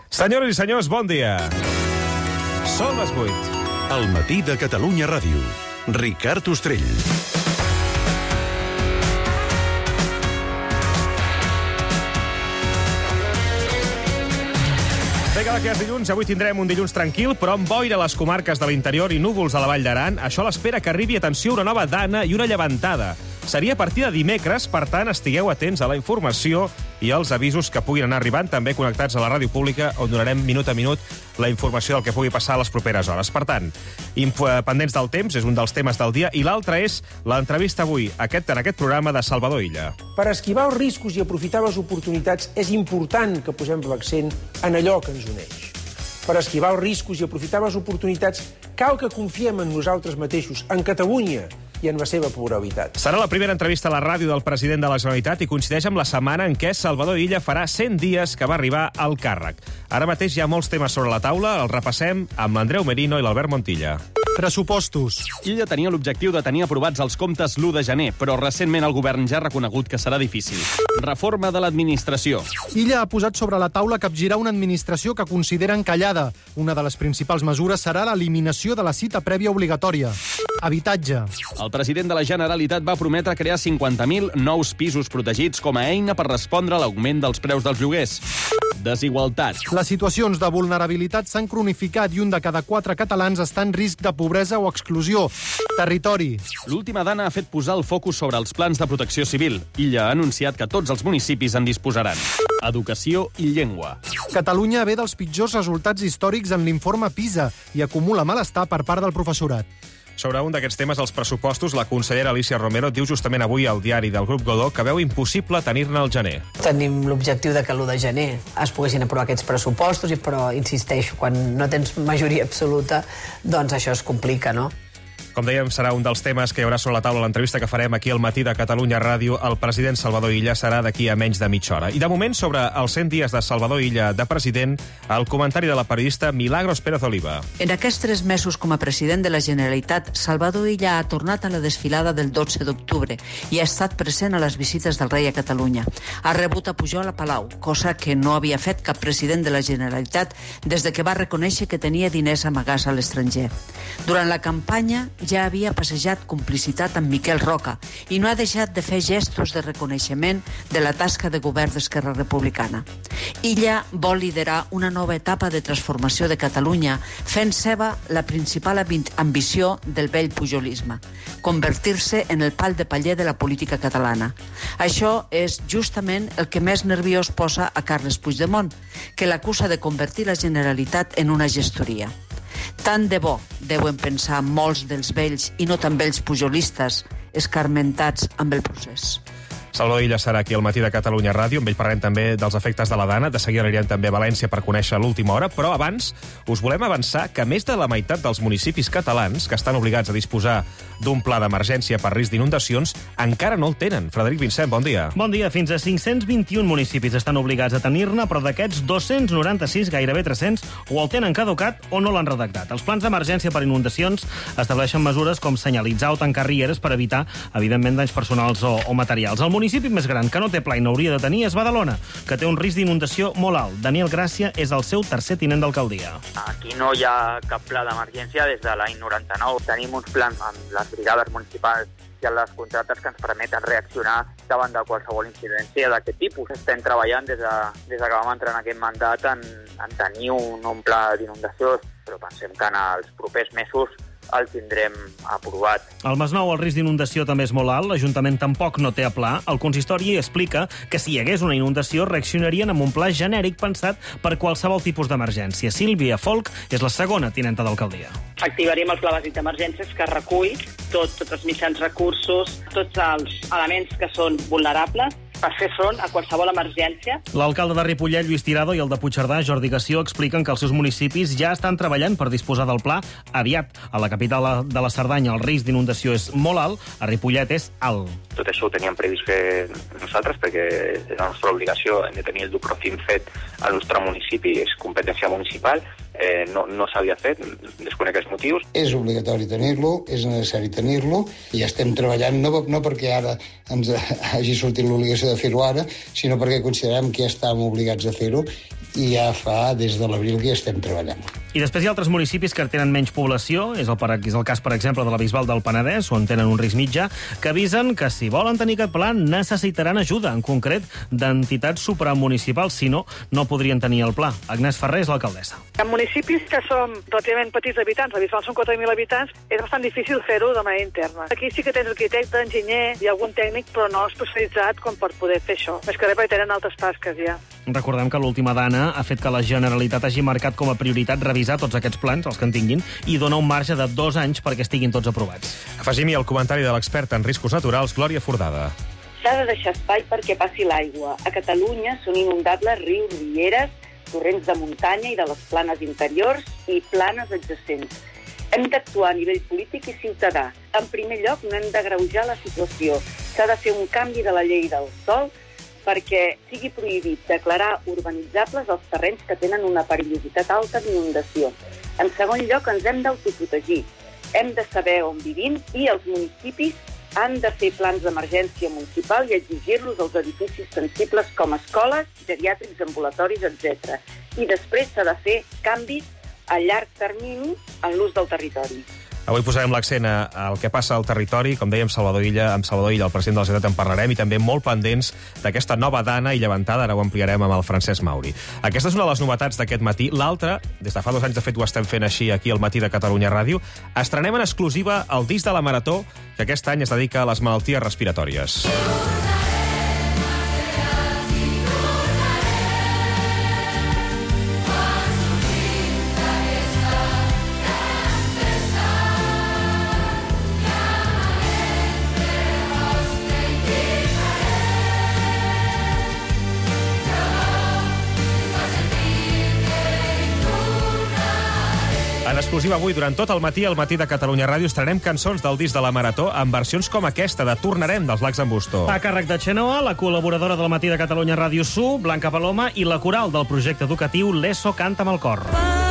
Senyores i senyors, bon dia. Són les 8. El matí de Catalunya Ràdio. Ricard Ostrell. Bé, cada que és dilluns, avui tindrem un dilluns tranquil, però amb boira a les comarques de l'interior i núvols a la Vall d'Aran. Això l'espera que arribi, atenció, una nova dana i una llevantada. Seria a partir de dimecres, per tant, estigueu atents a la informació i als avisos que puguin anar arribant, també connectats a la ràdio pública, on donarem minut a minut la informació del que pugui passar a les properes hores. Per tant, pendents del temps, és un dels temes del dia, i l'altre és l'entrevista avui, en aquest programa de Salvador Illa. Per esquivar els riscos i aprofitar les oportunitats és important que posem l'accent en allò que ens uneix. Per esquivar els riscos i aprofitar les oportunitats cal que confiem en nosaltres mateixos, en Catalunya i en la seva pluralitat. Serà la primera entrevista a la ràdio del president de la Generalitat i coincideix amb la setmana en què Salvador Illa farà 100 dies que va arribar al càrrec. Ara mateix hi ha molts temes sobre la taula, els repassem amb l'Andreu Merino i l'Albert Montilla. Pressupostos. Illa tenia l'objectiu de tenir aprovats els comptes l'1 de gener, però recentment el govern ja ha reconegut que serà difícil. Reforma de l'administració. Illa ha posat sobre la taula capgirar una administració que considera encallada. Una de les principals mesures serà l'eliminació de la cita prèvia obligatòria. Habitatge. El president de la Generalitat va prometre crear 50.000 nous pisos protegits com a eina per respondre a l'augment dels preus dels lloguers. Desigualtat. Les situacions de vulnerabilitat s'han cronificat i un de cada 4 catalans està en risc de pobresa o exclusió. Territori. L'última dana ha fet posar el focus sobre els plans de protecció civil. Illa ha anunciat que tots els municipis en disposaran. Educació i llengua. Catalunya ve dels pitjors resultats històrics en l'informe PISA i acumula malestar per part del professorat. Sobre un d'aquests temes, els pressupostos, la consellera Alicia Romero diu justament avui al diari del Grup Godó que veu impossible tenir-ne al gener. Tenim l'objectiu de que l'1 de gener es poguessin aprovar aquests pressupostos, però, insisteixo, quan no tens majoria absoluta, doncs això es complica, no? Com dèiem, serà un dels temes que hi haurà sobre la taula l'entrevista que farem aquí al matí de Catalunya Ràdio. El president Salvador Illa serà d'aquí a menys de mitja hora. I de moment, sobre els 100 dies de Salvador Illa de president, el comentari de la periodista Milagros Pérez Oliva. En aquests 3 mesos com a president de la Generalitat, Salvador Illa ha tornat a la desfilada del 12 d'octubre i ha estat present a les visites del rei a Catalunya. Ha rebut a Pujol a Palau, cosa que no havia fet cap president de la Generalitat des de que va reconèixer que tenia diners amagats a l'estranger. Durant la campanya ja havia passejat complicitat amb Miquel Roca i no ha deixat de fer gestos de reconeixement de la tasca de govern d'Esquerra Republicana. Illa vol liderar una nova etapa de transformació de Catalunya, fent seva la principal ambició del vell pujolisme, convertir-se en el pal de paller de la política catalana. Això és justament el que més nerviós posa a Carles Puigdemont, que l'acusa de convertir la Generalitat en una gestoria. Tant de bo, deuen pensar molts dels vells i no tan vells pujolistes escarmentats amb el procés. Salvador Illa serà aquí al matí de Catalunya Ràdio. Amb ell parlem també dels efectes de la dana. De seguida anirem també a València per conèixer l'última hora. Però abans us volem avançar que més de la meitat dels municipis catalans que estan obligats a disposar d'un pla d'emergència per risc d'inundacions encara no el tenen. Frederic Vincent, bon dia. Bon dia. Fins a 521 municipis estan obligats a tenir-ne, però d'aquests 296, gairebé 300, o el tenen caducat o no l'han redactat. Els plans d'emergència per inundacions estableixen mesures com senyalitzar o tancar rieres per evitar, evidentment, danys personals o materials. El municipi més gran que no té pla i n'hauria de tenir és Badalona, que té un risc d'inundació molt alt. Daniel Gràcia és el seu tercer tinent d'alcaldia. Aquí no hi ha cap pla d'emergència des de l'any 99. Tenim uns plans amb les brigades municipals i amb les contractes que ens permeten reaccionar davant de qualsevol incidència d'aquest tipus. Estem treballant des que vam entrar en aquest mandat en tenir un pla d'inundació, però pensem que en els propers mesos el tindrem aprovat. Al Masnou el risc d'inundació també és molt alt, l'Ajuntament tampoc no té pla. El consistori explica que si hi hagués una inundació reaccionarien amb un pla genèric pensat per qualsevol tipus d'emergència. Sílvia Folk és la segona tinenta d'alcaldia. Activaríem el pla bàsic d'emergències que recull tots els mitjans recursos, tots els elements que són vulnerables per fer front a qualsevol emergència. L'alcalde de Ripollet, Lluís Tirado, i el de Puigcerdà, Jordi Gassió, expliquen que els seus municipis ja estan treballant per disposar del pla aviat. A la capital de la Cerdanya el risc d'inundació és molt alt, a Ripollet és alt. Tot això ho teníem previst fer nosaltres perquè és la nostra obligació, hem de tenir el Duprofim fet al nostre municipi, és competència municipal. no s'havia fet, desconec els motius. És obligatori tenir-lo, és necessari tenir-lo, i estem treballant no perquè ara ens hagi sortit l'obligació de fer-ho ara, sinó perquè considerem que ja estàvem obligats a fer-ho i ja fa des de l'abril que estem treballant. I després hi ha altres municipis que tenen menys població, és el cas, per exemple, de la Bisbal del Penedès, on tenen un risc mitjà, que avisen que si volen tenir aquest pla necessitaran ajuda, en concret d'entitats supramunicipals, si no, no podrien tenir el pla. Agnès Ferrer és l'alcaldessa. En municipis que som relativament petits habitants, la Bisbal són 4.000 habitants, és bastant difícil fer-ho de manera interna. Aquí sí que tens arquitecte, enginyer i algun tècnic, però no especialitzat com per poder fer això. Més que res perquè tenen altres tasques ja. Recordem que l'última dana ha fet que la Generalitat hagi marcat com a prioritat revisar tots aquests plans, els que en tinguin, i dona un marge de 2 anys perquè estiguin tots aprovats. Afegim-hi el comentari de l'experta en riscos naturals, Glòria Fordada. S'ha de deixar espai perquè passi l'aigua. A Catalunya són inundables rius, rieres, torrents de muntanya i de les planes interiors i planes adjacents. Hem d'actuar a nivell polític i ciutadà. En primer lloc, no hem d'agreujar la situació. S'ha de fer un canvi de la llei del sòl perquè sigui prohibit declarar urbanitzables els terrenys que tenen una perillositat alta d'inundació. En segon lloc, ens hem d'autoprotegir. Hem de saber on vivim i els municipis han de fer plans d'emergència municipal i exigir-los als edificis sensibles com escoles, geriàtrics, ambulatoris, etc. I després s'ha de fer canvis a llarg termini en l'ús del territori. Avui posarem l'accent al que passa al territori. Com dèiem, amb Salvador Illa, el president de la Generalitat, en parlarem, i també molt pendents d'aquesta nova dana i llevantada. Ara ho ampliarem amb el Francesc Mauri. Aquesta és una de les novetats d'aquest matí. L'altra, des de fa 2 anys, de fet, ho estem fent així aquí al Matí de Catalunya Ràdio, estrenem en exclusiva el disc de la Marató, que aquest any es dedica a les malalties respiratòries. En exclusiva avui, durant tot el matí, al Matí de Catalunya Ràdio, estrenem cançons del disc de la Marató amb versions com aquesta, de Tornarem, dels Lacs en Bustó. A càrrec de Xenoa, la col·laboradora del Matí de Catalunya Ràdio Su, Blanca Paloma, i la coral del projecte educatiu l'ESO Canta amb el cor.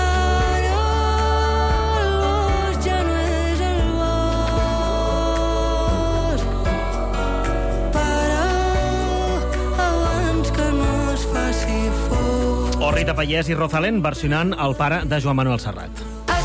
O Rita Pallès i Rosalén versionant el pare de Joan Manuel Serrat.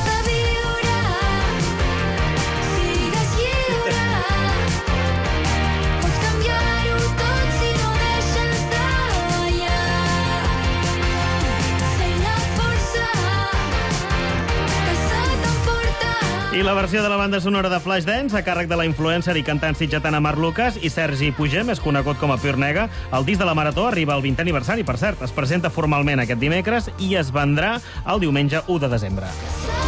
I la versió de la banda sonora de Flashdance, a càrrec de la influencer i cantant sitgetana Marc Lucas i Sergi Pugem, més conegut com a Purnega. El disc de la Marató arriba al 20è aniversari, per cert. Es presenta formalment aquest dimecres i es vendrà el diumenge 1 de desembre.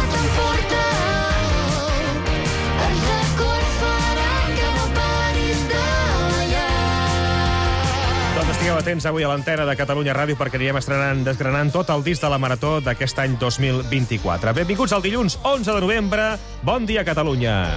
Doncs estigueu atents avui a l'antena de Catalunya Ràdio perquè anirem desgranant tot el disc de la Marató d'aquest any 2024. Benvinguts al dilluns 11 de novembre. Bon dia, Catalunya.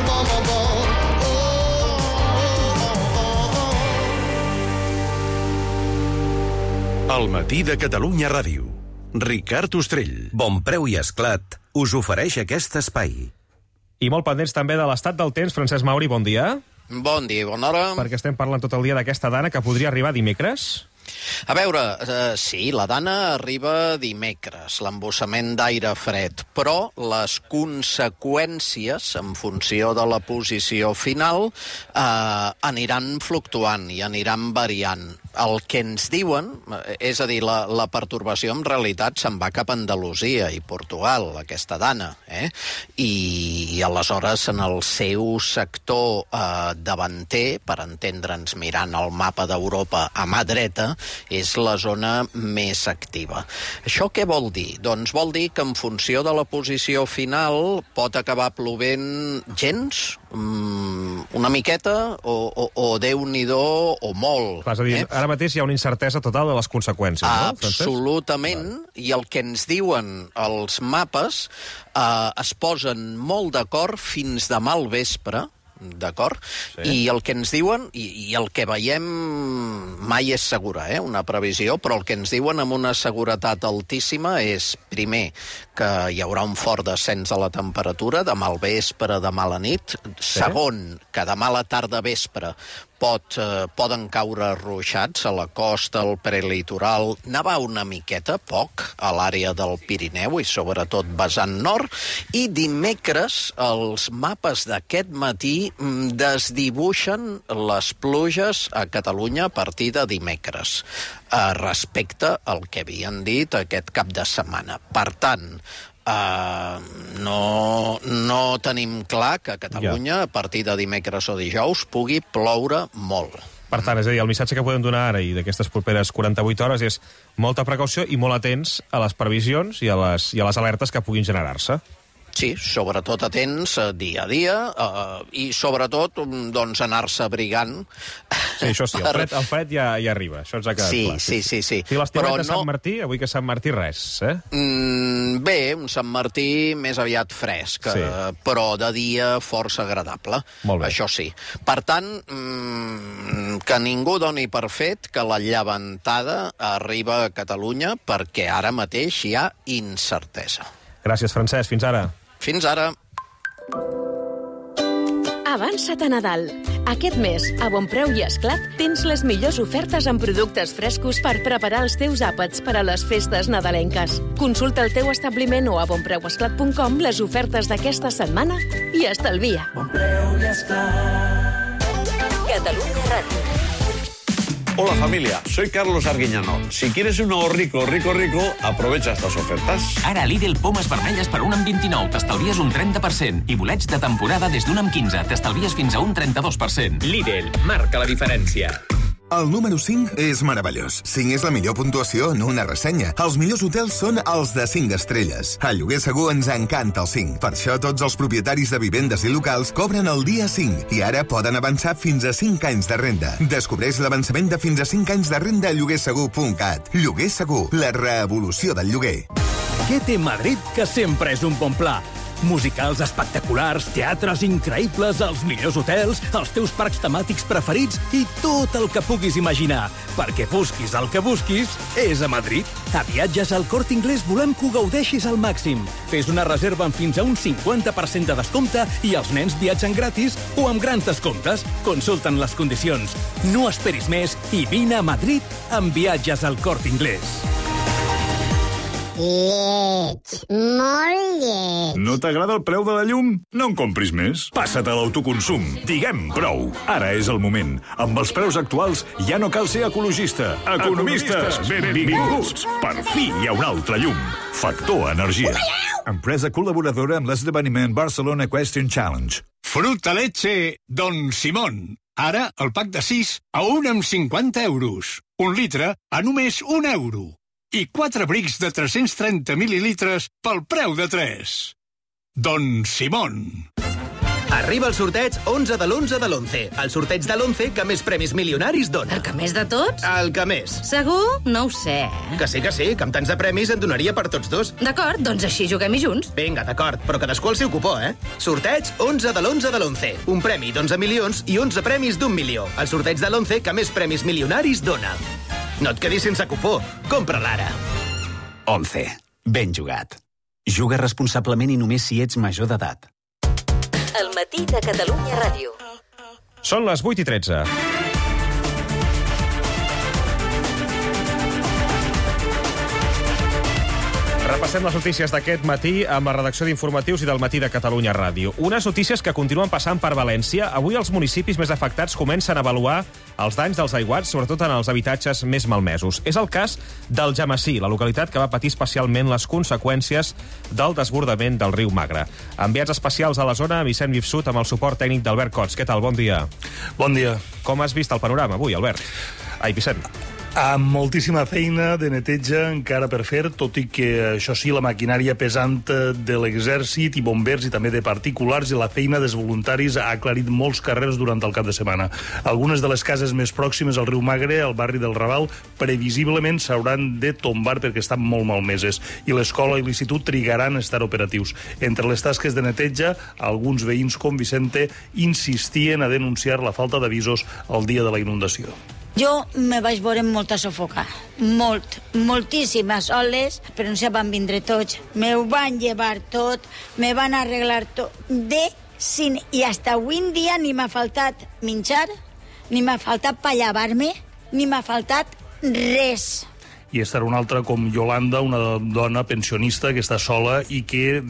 El Matí de Catalunya Ràdio. Ricard Ostrell. Bon Preu i Esclat us ofereix aquest espai. I molt pendents també de l'estat del temps. Francesc Mauri, bon dia. Bon dia, bona hora. Perquè estem parlant tot el dia d'aquesta dana que podria arribar dimecres. A veure, sí, la dana arriba dimecres, l'embossament d'aire fred, però les conseqüències, en funció de la posició final, aniran fluctuant i aniran variant. El que ens diuen, és a dir, la pertorbació en realitat se'n va cap a Andalusia i Portugal, aquesta dana, i aleshores en el seu sector davanter, per entendre'ns mirant el mapa d'Europa a mà dreta, és la zona més activa. Això què vol dir? Doncs vol dir que en funció de la posició final pot acabar plovent gens, una miqueta, o Déu-n'hi-do, o molt. Clar, és a dir, ara mateix hi ha una incertesa total de les conseqüències, no? Absolutament, i el que ens diuen els mapes es posen molt d'acord fins demà al vespre, d'acord? I el que ens diuen, i el que veiem mai és segura, una previsió, però el que ens diuen amb una seguretat altíssima és, primer, que hi haurà un fort descens de la temperatura, demà al vespre, demà a la nit. Segon, que demà a la tarda vespre poden caure ruixats a la costa, al prelitoral, nevar una miqueta, poc, a l'àrea del Pirineu i sobretot vessant nord, i dimecres els mapes d'aquest matí desdibuixen les pluges a Catalunya a partir de dimecres, respecte al que havien dit aquest cap de setmana. Per tant, no tenim clar que a Catalunya, a partir de dimecres o dijous, pugui ploure molt. Per tant, és a dir, el missatge que podem donar ara i d'aquestes properes 48 hores és molta precaució i molt atents a les previsions i a les alertes que puguin generar-se. Sí, sobretot atents dia a dia i sobretot doncs anar-se abrigant. Sí, això sí, el fred ja arriba, això ens ha quedat clar. Sí. Sí, l'estimat de Sant Martí, avui que Sant Martí res, Bé, un Sant Martí més aviat fresc, però de dia força agradable. Molt bé. Això sí. Per tant, que ningú doni per fet que la llevantada arriba a Catalunya, perquè ara mateix hi ha incertesa. Gràcies, Francesc. Fins ara. Fins ara. Avança't a Nadal. Aquest mes, a Bonpreu i Esclat, tens les millors ofertes en productes frescos per preparar els teus àpats per a les festes nadalenques. Consulta el teu establiment o a bonpreuesclat.com les ofertes d'aquesta setmana i estalvia. Bonpreu i Esclat. Catalunya Ràdio. Hola familia, soy Carlos Arguiñano. Si quieres un nuevo rico, aprovecha estas ofertas. Ara a Lidl, pomes vermelles per 1 amb 29, t'estalvies un 30%. I bolets de temporada des d'1 amb 15, t'estalvies fins a un 32%. Lidl, marca la diferència. El número 5 és meravellós. 5 és la millor puntuació en una ressenya. Els millors hotels són els de 5 estrelles. A Lloguer Segur ens encanta el 5. Per això tots els propietaris de vivendes i locals cobren el dia 5 i ara poden avançar fins a 5 anys de renda. Descobreix l'avançament de fins a 5 anys de renda a lloguersegur.cat. Lloguer Segur, la revolució del lloguer. Què té Madrid que sempre és un bon pla? Musicals espectaculars, teatres increïbles, els millors hotels, els teus parcs temàtics preferits i tot el que puguis imaginar. Perquè busquis el que busquis, és a Madrid. A Viatges al Corte Inglés volem que ho gaudeixis al màxim. Fes una reserva amb fins a un 50% de descompte i els nens viatgen gratis o amb grans descomptes. Consulten les condicions. No esperis més i vine a Madrid amb Viatges al Corte Inglés. Lleig, molt lleig. No t'agrada el preu de la llum? No en compris més. Passa't a l'autoconsum. Diguem prou. Ara és el moment. Amb els preus actuals ja no cal ser ecologista. Economistes, benvinguts. Per fi hi ha un altre llum. Factor Energia. Empresa col·laboradora amb l'esdeveniment Barcelona Equestrian Challenge. Fruta leche Don Simón. Ara el pack de 6 a 1 amb 50 euros. 1 litre a només 1 euro. I 4 brics de 330 mil·lilitres pel preu de 3. Don Simón. Arriba el sorteig 11 de l'11 de l'11. El sorteig de l'11 que més premis milionaris dona. El que més de tots? El que més. Segur? No ho sé. Que sí, que amb tants de premis en donaria per tots dos. D'acord, doncs així juguem-hi junts. Vinga, d'acord, però cadascú el seu cupó, Sorteig 11 de l'11 de l'11. Un premi d'11 milions i 11 premis d'1 milió. El sorteig de l'11 que més premis milionaris dona. No et quedis sense cupó. Compra-la ara. 11. Ben jugat. Juga responsablement i només si ets major d'edat. El matí de Catalunya Ràdio. Són les 8:13. Repassem les notícies d'aquest matí amb la redacció d'informatius i del matí de Catalunya Ràdio. Unes notícies que continuen passant per València. Avui els municipis més afectats comencen a avaluar els danys dels aiguats, sobretot en els habitatges més malmesos. És el cas del Jamací, la localitat que va patir especialment les conseqüències del desbordament del riu Magre. Enviats especials a la zona, Vicent Vifsut, amb el suport tècnic d'Albert Cots. Què tal? Bon dia. Bon dia. Com has vist el panorama avui, Albert? Ai, Vicent. Amb moltíssima feina de neteja encara per fer, tot i que, això sí, la maquinària pesant de l'exèrcit i bombers i també de particulars i la feina dels voluntaris ha aclarit molts carrers durant el cap de setmana. Algunes de les cases més pròximes al riu Magre, al barri del Raval, previsiblement s'hauran de tombar perquè estan molt malmeses i l'escola i l'institut trigaran a estar operatius. Entre les tasques de neteja, alguns veïns com Vicente insistien a denunciar la falta d'avisos el dia de la inundació. Jo me vaig veure molt a sofocar, moltíssimes oles, però no se van vindre tots. Me ho van llevar tot, me van arreglar tot, i hasta avui en dia ni m'ha faltat menjar, ni m'ha faltat per llevar-me, ni m'ha faltat res. I estarà una altra com Yolanda, una dona pensionista que està sola i que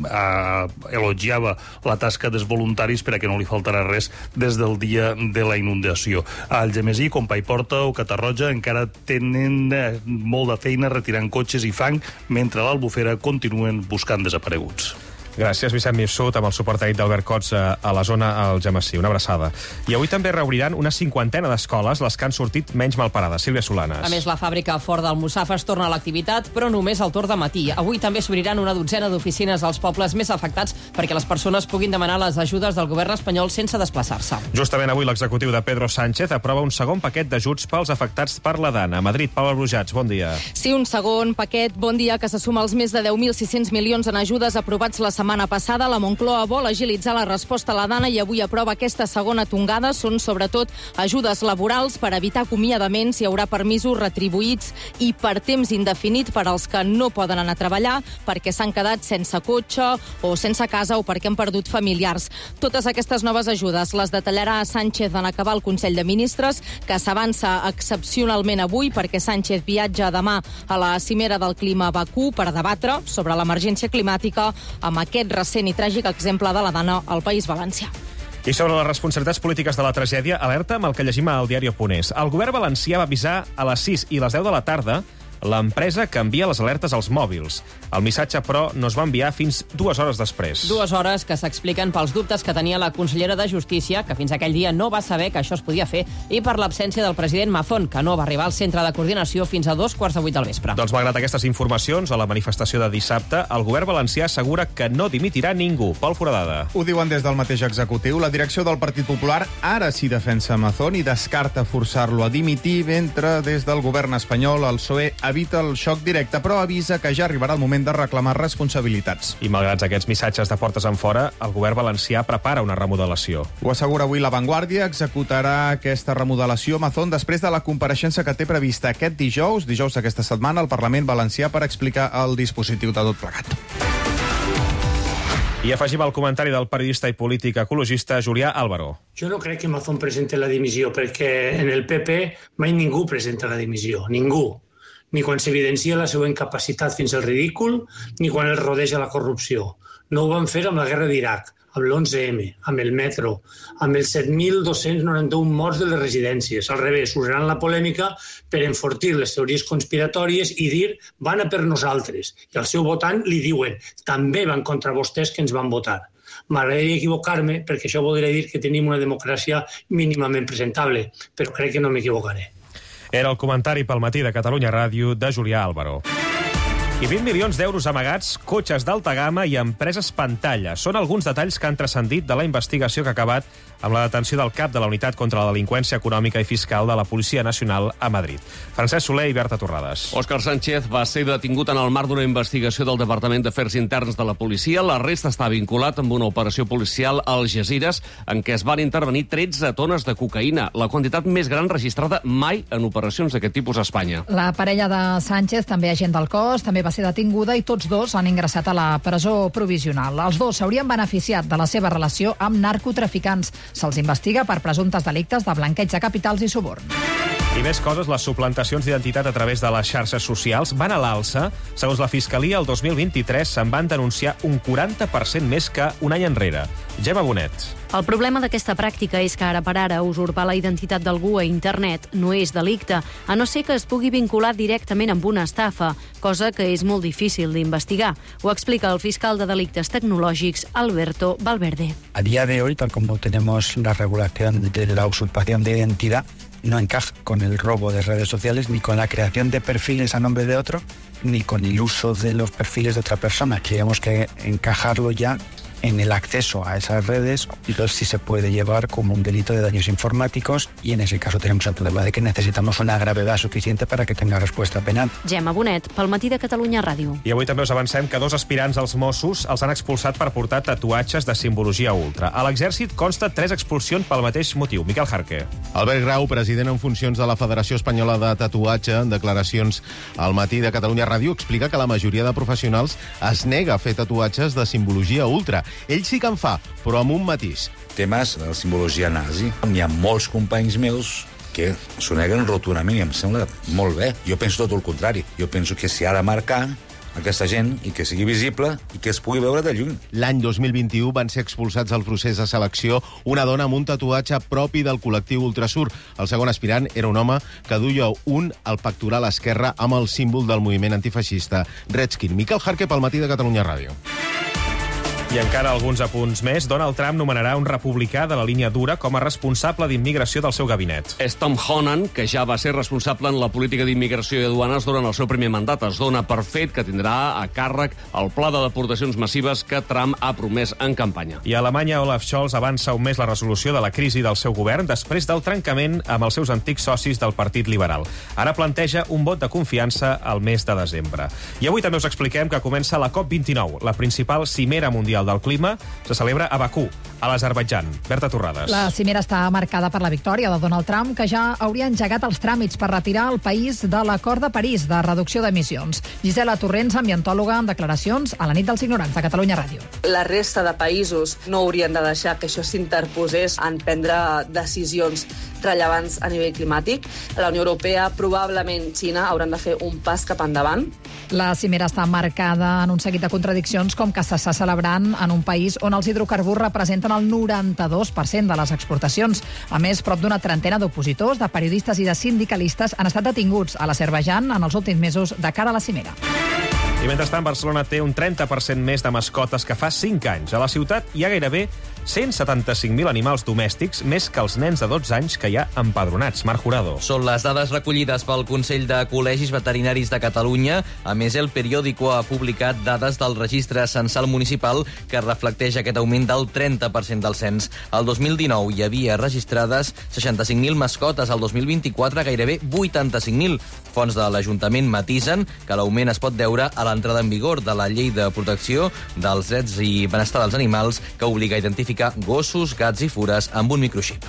elogiava la tasca dels voluntaris per a que no li faltarà res des del dia de la inundació. A Algemesí, com Paiporta o Catarroja encara tenen molt de feina retirant cotxes i fang mentre a l'Albufera continuen buscant desapareguts. Gràcies, Vicent Mifsud, amb el suport tècnic d'Albert Cots a la zona Algemesí. Una abraçada. I avui també reobriran una cinquantena d'escoles, les que han sortit menys malparades. Sílvia Solanes. A més, la fàbrica Ford d'Almussafes torna a l'activitat, però només al torn de matí. Avui també s'obriran una dotzena d'oficines als pobles més afectats perquè les persones puguin demanar les ajudes del govern espanyol sense desplaçar-se. Justament avui l'executiu de Pedro Sánchez aprova un segon paquet d'ajuts pels afectats per la Dana. A Madrid, Pau Brujats, bon dia. Sí, un segon paquet, bon dia, que se suma als més de 10.600 milions en ajudes aprovats la setmana passada. La Moncloa vol agilitzar la resposta a la Dana i avui aprova aquesta segona tongada. Són sobretot ajudes laborals per evitar acomiadaments. Hi haurà permisos retribuïts i per temps indefinit per als que no poden anar a treballar perquè s'han quedat sense cotxe o sense casa o perquè han perdut familiars. Totes aquestes noves ajudes les detallarà Sánchez en acabar el Consell de Ministres, que s'avança excepcionalment avui perquè Sánchez viatja demà a la cimera del clima a Bakú per debatre sobre l'emergència climàtica amb aquest recent i tràgic exemple de la Dana al País Valencià. I sobre les responsabilitats polítiques de la tragèdia, alerta amb el que llegim al diari.es. El govern valencià va avisar a les 6 i les 10 de la tarda l'empresa que envia les alertes als mòbils. El missatge, però, no es va enviar fins 2 hores després. 2 hores que s'expliquen pels dubtes que tenia la consellera de Justícia, que fins aquell dia no va saber que això es podia fer, i per l'absència del president Mazón, que no va arribar al centre de coordinació fins a 2:45 del vespre. Doncs malgrat aquestes informacions, a la manifestació de dissabte, el govern valencià assegura que no dimitirà ningú. Pol Foradada. Ho diuen des del mateix executiu. La direcció del Partit Popular ara sí defensa Mazón i descarta forçar-lo a dimitir, mentre des del govern espanyol el PSOE evita el xoc directe, però avisa que ja arribarà el moment de reclamar responsabilitats. I malgrat aquests missatges de portes enfora, el govern valencià prepara una remodelació. Ho assegura avui La Vanguardia. Executarà aquesta remodelació Mazón després de la compareixença que té prevista aquest dijous d'aquesta setmana, al Parlament valencià per explicar el dispositiu de tot plegat. I afegim el comentari del periodista i polític ecologista Julià Álvaro. Jo no crec que Mazón presenti la dimissió, perquè en el PP mai ningú presenta la dimissió, ningú. Ni quan s'evidencia la seva incapacitat fins al ridícul, ni quan el rodeja la corrupció. No ho van fer amb la guerra d'Iraq, amb l'11M, amb el metro, amb els 7.291 morts de les residències. Al revés, usaran la polèmica per enfortir les teories conspiratòries i dir van a per nosaltres. I al seu votant li diuen també van contra vostès que ens van votar. M'agradaria equivocar-me perquè això voldria dir que tenim una democràcia mínimament presentable, però crec que no m'equivocaré. Era el comentari pel matí de Catalunya Ràdio de Julià Álvaro. I 20 milions d'euros amagats, cotxes d'alta gamma i empreses pantalla. Són alguns detalls que han transcendit de la investigació que ha acabat amb la detenció del cap de la Unitat contra la Delinqüència Econòmica i Fiscal de la Policia Nacional a Madrid. Francesc Soler i Berta Torrades. Òscar Sánchez va ser detingut en el marc d'una investigació del Departament d'Afers Interns de la policia. L'arrest està vinculat amb una operació policial a Algesires en què es van intervenir 13 tones de cocaïna, la quantitat més gran registrada mai en operacions d'aquest tipus a Espanya. La parella de Sánchez, també agent del cos, també va ser detinguda i tots dos han ingressat a la presó provisional. Els dos s'haurien beneficiat de la seva relació amb narcotraficants. Se'ls investiga per presumptes delictes de blanqueig de capitals i suborn. I més coses, les suplantacions d'identitat a través de les xarxes socials van a l'alça. Segons la Fiscalia, el 2023 se'n van denunciar un 40% més que un any enrere. Gemma Bonet. El problema d'aquesta pràctica és que ara per ara usurpar la identitat d'algú a internet no és delicte, a no ser que es pugui vincular directament amb una estafa, cosa que és molt difícil d'investigar. Ho explica el fiscal de delictes tecnològics, Alberto Valverde. A día de hoy, tal como tenemos la regulación de la usurpación de identidad, no encaja con el robo de redes sociales, ni con la creación de perfiles a nombre de otro, ni con el uso de los perfiles de otra persona. Queríamos que encajarlo ya en el acceso a esas redes, y entonces sí se puede llevar como un delito de daños informáticos, y en ese caso tenemos el problema de que necesitamos una gravedad suficiente para que tenga respuesta penal. Gemma Bonet, pel Matí de Catalunya Ràdio. I avui també us avancem que 2 aspirants als Mossos els han expulsat per portar tatuatges de simbologia ultra. A l'exèrcit consta 3 expulsions pel mateix motiu. Miquel Jarque. Albert Grau, president en funcions de la Federació Espanyola de Tatuatge, en declaracions al Matí de Catalunya Ràdio, explica que la majoria de professionals es nega a fer tatuatges de simbologia ultra. Ell sí que en fa, però amb un matís. Temes de la simbologia nazi. Hi ha molts companys meus que s'ho neguen rotundament i em sembla molt bé. Jo penso tot el contrari. Jo penso que s'hi ha de marcar aquesta gent i que sigui visible i que es pugui veure de lluny. L'any 2021 van ser expulsats del procés de selecció una dona amb un tatuatge propi del col·lectiu Ultrasur. El segon aspirant era un home que duia un al pectoral esquerre amb el símbol del moviment antifeixista Redskin. Miquel Jarque pel Matí de Catalunya Ràdio. I encara alguns apunts més. Donald Trump nomenarà un republicà de la línia dura com a responsable d'immigració del seu gabinet. És Tom Honan, que ja va ser responsable en la política d'immigració i aduanes durant el seu primer mandat. Es dona per fet que tindrà a càrrec el pla de deportacions massives que Trump ha promès en campanya. I a Alemanya, Olaf Scholz avança un mes la resolució de la crisi del seu govern després del trencament amb els seus antics socis del Partit Liberal. Ara planteja un vot de confiança al mes de desembre. I avui també us expliquem que comença la COP29, la principal cimera mundial del clima, se celebra a Bakú, a l'Azerbaidjan. Berta Torrades. La cimera està marcada per la victòria de Donald Trump, que ja hauria engegat els tràmits per retirar el país de l'Acord de París de reducció d'emissions. Gisela Torrents, ambientòloga, en declaracions a la nit dels ignorants de Catalunya Ràdio. La resta de països no haurien de deixar que això s'interposés en prendre decisions rellevants a nivell climàtic. La Unió Europea, probablement Xina, hauran de fer un pas cap endavant. La cimera està marcada en un seguit de contradiccions, com que s'està celebrant en un país on els hidrocarburs representen el 92% de les exportacions. A més, prop d'una trentena d'opositors, de periodistes i de sindicalistes han estat detinguts a l'Azerbaidjan en els últims mesos de cara a la cimera. I mentrestant, Barcelona té un 30% més de mascotes que fa 5 anys. A la ciutat hi ha gairebé 175.000 animals domèstics, més que els nens de 12 anys que hi ha empadronats. Marc Jurado. Són les dades recollides pel Consell de Col·legis Veterinaris de Catalunya. A més, El Periódico ha publicat dades del registre censal municipal que reflecteix aquest augment del 30% del cens. El 2019 hi havia registrades 65.000 mascotes, el 2024 gairebé 85.000. Fonts de l'Ajuntament matisen que l'augment es pot deure a l'entrada en vigor de la Llei de Protecció dels Drets i Benestar dels Animals, que obliga a identificar gossos, gats i fures amb un microxip.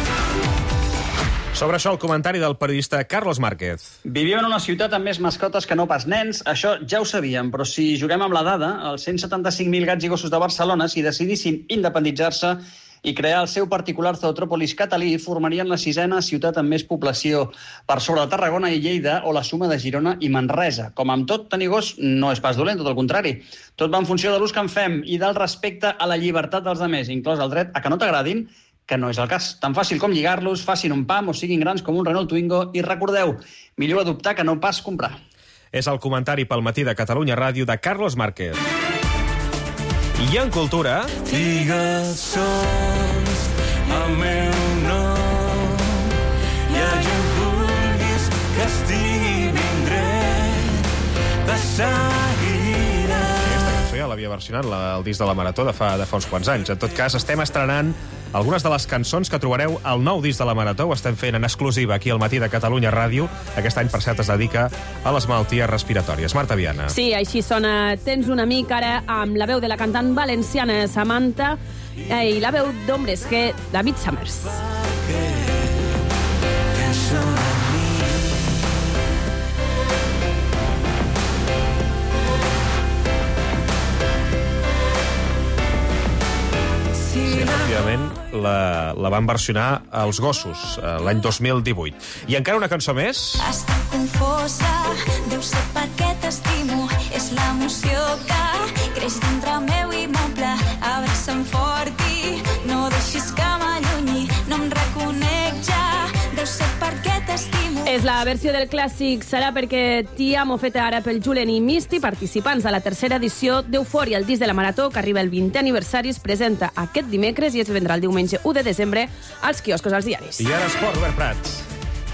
Sobre això, el comentari del periodista Carlos Márquez. Vivim en una ciutat amb més mascotes que no pas nens, això ja ho sabíem, però si juguem amb la dada, els 175.000 gats i gossos de Barcelona, si decidissin independitzar-se i crear el seu particular zootrópolis catalí, formarien la 6ª ciutat amb més població, per sobre de Tarragona i Lleida o la suma de Girona i Manresa. Com amb tot, tenir gos no és pas dolent, tot el contrari. Tot va en funció de l'ús que en fem i del respecte a la llibertat dels altres, inclòs el dret a que no t'agradin, que no és el cas. Tan fàcil com lligar-los, facin un pam o siguin grans com un Renault Twingo, i recordeu, millor adoptar que no pas comprar. És el comentari pel Matí de Catalunya Ràdio de Carlos Márquez. I en cultura... Digues sols el meu nom i allà vulguis que estigui ben dret de seguida. Aquesta cançó ja l'havia versionat el disc de la Marató de fa uns quants anys. En tot cas, estem estrenant algunes de les cançons que trobareu al nou disc de la Marató. Ho estem fent en exclusiva aquí al Matí de Catalunya Ràdio. Aquest any, per cert, es dedica a les malalties respiratòries. Marta Viana. Sí, així sona Tens un amic, ara amb la veu de la cantant valenciana Samantha i la veu d'hombres que David Summers. Sí, efectivament, la van versionar els Gossos l'any 2018. I encara una cançó més. Estic confosa, deu ser perquè t'estimo. És l'emoció que creix dintre meu i m'omple. Abraça'm fort i no deixis que m'allunyi. No em reconec ja, deu ser perquè t'estimo. És la versió del clàssic Serà perquè t'hi amo, feta ara pel Julen i Misty, participants a la 3ª edició d'Eufòria, el disc de la Marató, que arriba el 20è aniversari, es presenta aquest dimecres i es vendrà el diumenge 1 de desembre als quioscos als diaris. I ara esport, Robert Prats.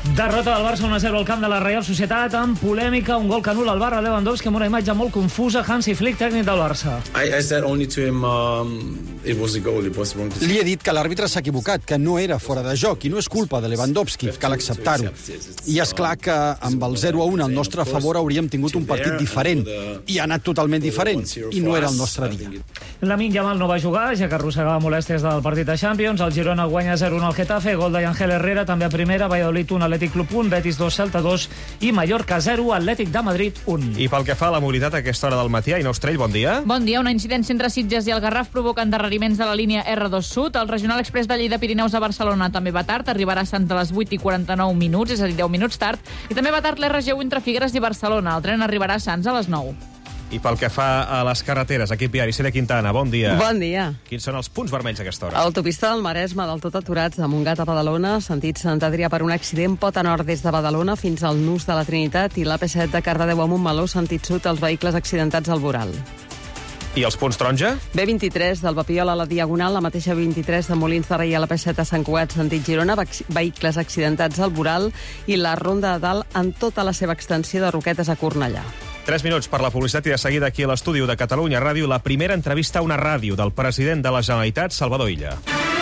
Derrota del Barça 1-0 al camp de la Real Societat amb polèmica, un gol que anul·la el Barra Lewandowski amb una imatge molt confusa. Hansi Flick, tècnic del Barça. I said only to him it was a goal, it was wrong to say. Li he dit que l'àrbitre s'ha equivocat, que no era fora de joc i no és culpa de Lewandowski, cal acceptar-ho. I és clar que amb el 0-1 al nostre favor hauríem tingut un partit diferent i ha anat totalment diferent i no era el nostre dia. Lamine Yamal no va jugar, ja que arrossegava molèsties del partit de Champions. El Girona guanya 0-1 al Getafe, gol d'Ángel Herrera, també a primera, Valladolid 1, Atlètic Club 1, Betis 2, Celta 2 i Mallorca 0, Atlètic de Madrid 1. I pel que fa a la mobilitat a aquesta hora del matí, Aina Ostrell, bon dia. Bon dia. Una incidència entre Sitges i el Garraf provoca endarreriments de la línia R2 Sud. El Regional Express de Lleida Pirineus a Barcelona també va tard, arribarà a Sant a les 8:49, és a dir, 10 minuts tard. I també va tard l'RG1 entre Figueres i Barcelona. El tren arribarà a Sants a les 9. I pel que fa a les carreteres, equip viari, Sílvia Quintana, bon dia. Bon dia. Quins són els punts vermells a aquesta hora? Autopista del Maresme, del tot aturats de Montgat a Badalona, sentit Sant Adrià per un accident, Pota Nord des de Badalona fins al Nus de la Trinitat i l'AP7 de Cardedeu a Montmeló, sentit sud, els vehicles accidentats al voral. I els punts taronja? B23 del Papiol a la Diagonal, la mateixa 23 de Molins de Rei a la P7 a Sant Cugat, sentit Girona, vehicles accidentats al voral i la Ronda de Dalt en tota la seva extensió de Roquetes a Cornellà. 3 minuts per la publicitat i de seguida aquí a l'estudi de Catalunya Ràdio, la primera entrevista a una ràdio del president de la Generalitat, Salvador Illa.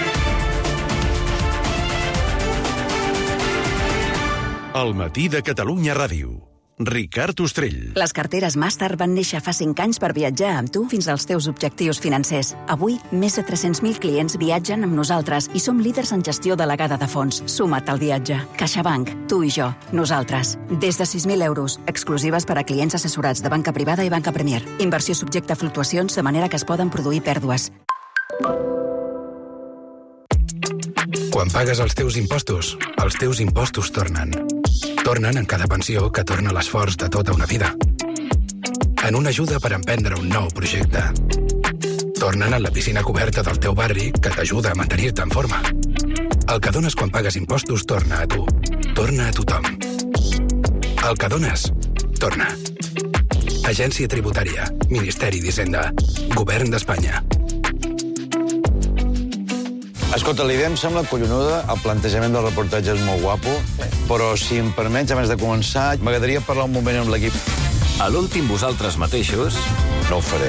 El matí de Catalunya Ràdio. Ricard Ostrell. Les carteres Master van néixer fa 5 anys per viatjar amb tu fins als teus objectius financers. Avui, més de 300.000 clients viatgen amb nosaltres i som líders en gestió delegada de fons. Suma't al viatge. CaixaBank, tu i jo, nosaltres. Des de 6.000 euros, exclusives per a clients assessorats de banca privada i banca Premier. Inversió subjecte a fluctuacions de manera que es poden produir pèrdues. Quan pagues els teus impostos tornen. Tornen en cada pensió que torna l'esforç de tota una vida. En una ajuda per emprendre un nou projecte. Tornen en la piscina coberta del teu barri que t'ajuda a mantenir-te en forma. El que dones quan pagues impostos torna a tu. Torna a tothom. El que dones, torna. Agència Tributària, Ministeri d'Hisenda, Govern d'Espanya. Escolta, la idea em sembla collonuda, el plantejament del reportatge és molt guapo, però si em permets, abans de començar, m'agradaria parlar un moment amb l'equip. A l'últim vosaltres mateixos... No ho faré.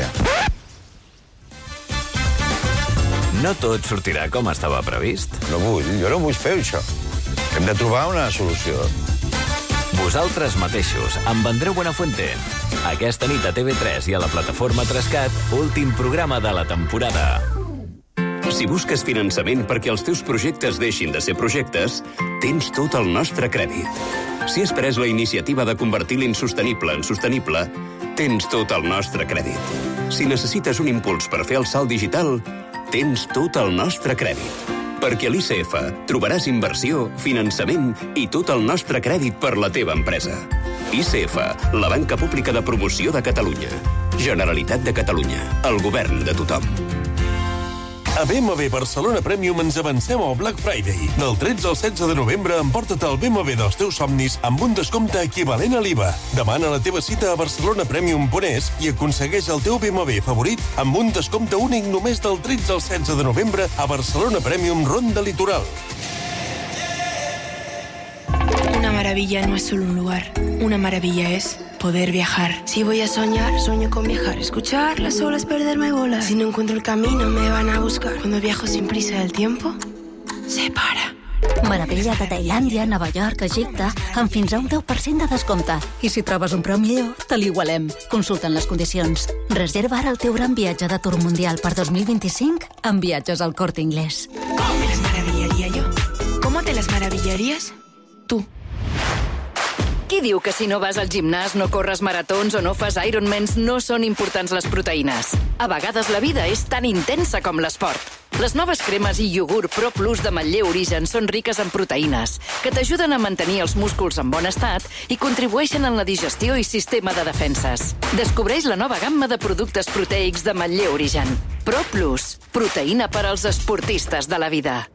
No tot sortirà com estava previst? Jo no vull fer això. Hem de trobar una solució. Vosaltres mateixos, amb Andreu Buenafuente. Aquesta nit a TV3 i a la plataforma 3CAT, últim programa de la temporada. Si busques finançament perquè els teus projectes deixin de ser projectes, tens tot el nostre crèdit. Si has pres la iniciativa de convertir l'insostenible en sostenible, tens tot el nostre crèdit. Si necessites un impuls per fer el salt digital, tens tot el nostre crèdit. Perquè a l'ICF trobaràs inversió, finançament i tot el nostre crèdit per la teva empresa. ICF, la banca pública de promoció de Catalunya. Generalitat de Catalunya, el govern de tothom. A BMW Barcelona Premium ens avancem al Black Friday. Del 13 al 16 de novembre emporta't el BMW dels teus somnis amb un descompte equivalent a l'IVA. Demana la teva cita a barcelonapremium.es i aconsegueix el teu BMW favorit amb un descompte únic només del 13 al 16 de novembre a Barcelona Premium Ronda Litoral. Una maravilla no es solo un lugar. Una maravilla es poder viajar. Si voy a soñar, sueño con viajar. Escuchar las olas, perderme bolas. Si no encuentro el camino, me van a buscar. Cuando viajo sin prisa, el tiempo se para. Meravella de Tailàndia, Nova York, Egipte, amb fins a un 10% de descompte. I si trobes un preu millor, te l'igualem. Consulta'n les condicions. Reserva ara el teu gran viatge de Tour Mundial per 2025 amb Viatges al Corte Inglés. ¿Cómo me las maravillaría yo? ¿Cómo te las maravillarías tú? Qui diu que si no vas al gimnàs, no corres maratons o no fas Ironmans, no són importants les proteïnes? A vegades la vida és tan intensa com l'esport. Les noves cremes i iogurt Pro Plus de Matller Origen són riques en proteïnes, que t'ajuden a mantenir els músculs en bon estat i contribueixen en la digestió i sistema de defenses. Descobreix la nova gamma de productes proteics de Matller Origen. Pro Plus, proteïna per als esportistes de la vida.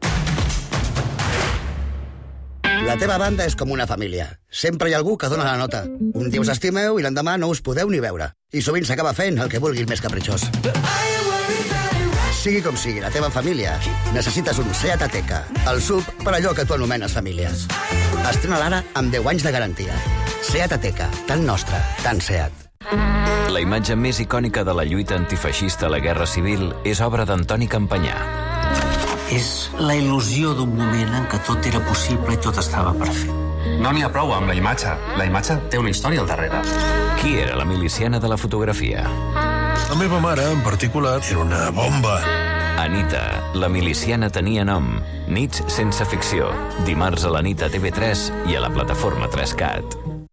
La teva banda és com una família. Sempre hi ha algú que dona la nota. Un dia us estimeu i l'endemà no us podeu ni veure. I sovint s'acaba fent el que vulgui el més capritxós. Sigui com sigui, la teva família, necessites un Seat Ateca, el SUV per allò que tu anomenes famílies. Estrena l'ara amb 10 anys de garantia. Seat Ateca, tan nostre, tan Seat. La imatge més icònica de la lluita antifeixista a la Guerra Civil és obra d'Antoni Campanyà. És la il·lusió d'un moment en què tot era possible i tot estava per fer. No n'hi ha prou amb la imatge. La imatge té una història al darrere. Qui era la miliciana de la fotografia? La meva mare, en particular, era una bomba. Anita, la miliciana tenia nom. Nits sense ficció. Dimarts a la nit a TV3 i a la plataforma 3CAT.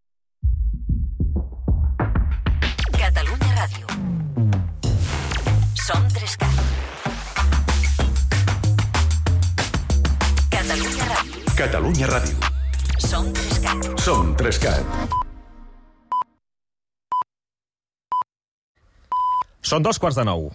Catalunya Ràdio. Som 3CAT. Catalunya Ràdio. Catalunya Ràdio. Som 3CAT. Som 3CAT. Són 2:15.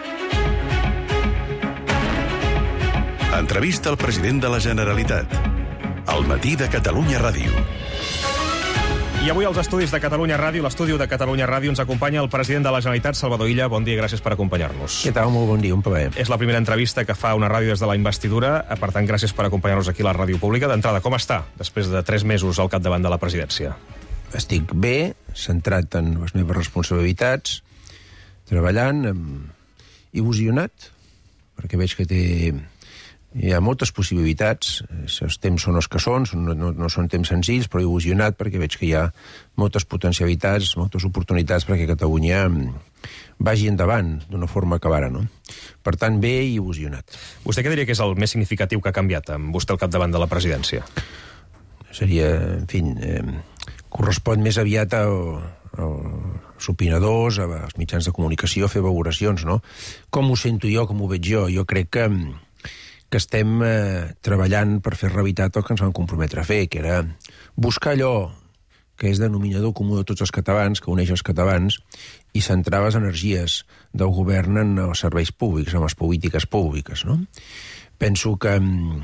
Entrevista al president de la Generalitat. Al matí de Catalunya Ràdio. I avui als estudis de Catalunya Ràdio, l'estudi de Catalunya Ràdio, ens acompanya el president de la Generalitat, Salvador Illa. Bon dia i gràcies per acompanyar-nos. Què tal? Molt bon dia, un plaer. És la primera entrevista que fa una ràdio des de la investidura, per tant, gràcies per acompanyar-nos aquí a la ràdio pública. D'entrada, com està, després de 3 mesos al capdavant de la presidència? Estic bé, centrat en les meves responsabilitats, treballant, il·lusionat, perquè veig que hi ha moltes possibilitats. Els temps són els que són, no són temps senzills, però il·lusionat perquè veig que hi ha moltes potencialitats, moltes oportunitats perquè Catalunya vagi endavant d'una forma que vara, no? Per tant, bé i il·lusionat. Vostè què diria que és el més significatiu que ha canviat amb vostè al capdavant de la presidència? Seria, en fi, correspon més aviat als opinadors, als mitjans de comunicació, fer valoracions, no? Com ho sento jo, com ho veig jo? Jo crec que estem treballant per fer realitat el que ens vam comprometre a fer, que era buscar allò que és denominador comú de tots els catalans, que uneix els catalans, i centrar les energies del govern en els serveis públics, en les polítiques públiques, no? Penso que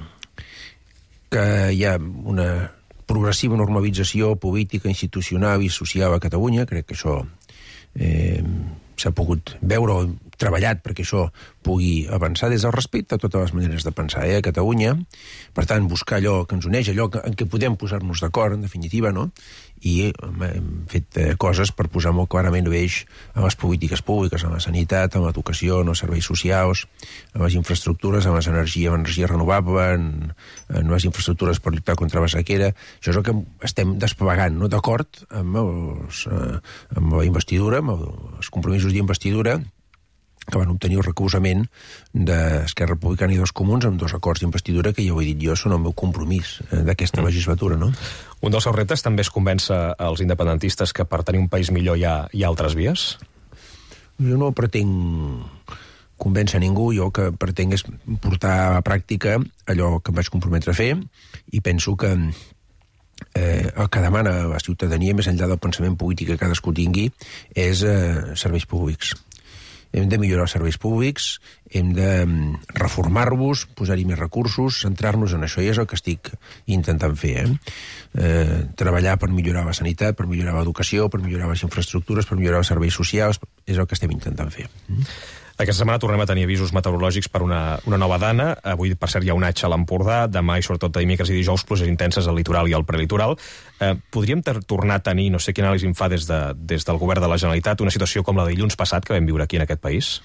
hi ha una progressiva normalització política, institucional i social a Catalunya. Crec que això s'ha pogut veure o treballat perquè això pugui avançar des del respecte a totes les maneres de pensar a Catalunya. Per tant, buscar allò que ens uneix, allò en què podem posar-nos d'acord, en definitiva, no? I hem fet coses per posar molt clarament l'eix en les polítiques públiques, en la sanitat, en l'educació, en els serveis socials, en les infraestructures, en l'energia renovable, en les infraestructures per lluitar contra la sequera. Això és el que estem desplegant, no? D'acord amb la investidura, amb els compromisos d'investidura, que van obtenir el recolzament d'Esquerra Republicana i dels Comuns amb 2 acords d'investidura que, ja ho he dit jo, són el meu compromís d'aquesta legislatura, no? Un dels seus reptes també és convèncer els independentistes que per tenir un país millor hi ha altres vies? Jo no pretenc convèncer ningú, jo el que pretenc és portar a la pràctica allò que em vaig comprometre a fer, i penso que el que demana la ciutadania, més enllà del pensament polític que cadascú tingui, és serveis públics. Hem de millorar els serveis públics, hem de reformar-los, posar-hi més recursos, centrar-nos en això, i és el que estic intentant fer. Treballar per millorar la sanitat, per millorar l'educació, per millorar les infraestructures, per millorar els serveis socials, és el que estem intentant fer. Aquesta setmana tornem a tenir avisos meteorològics per una nova dana. Avui, per cert, hi ha un atxa a l'Empordà. Demà i sobretot dimecres i dijous, pluges intenses al litoral i al prelitoral. Podríem tornar a tenir, no sé quina anàlisi en fa des del govern de la Generalitat, una situació com la de dilluns passat que vam viure aquí en aquest país?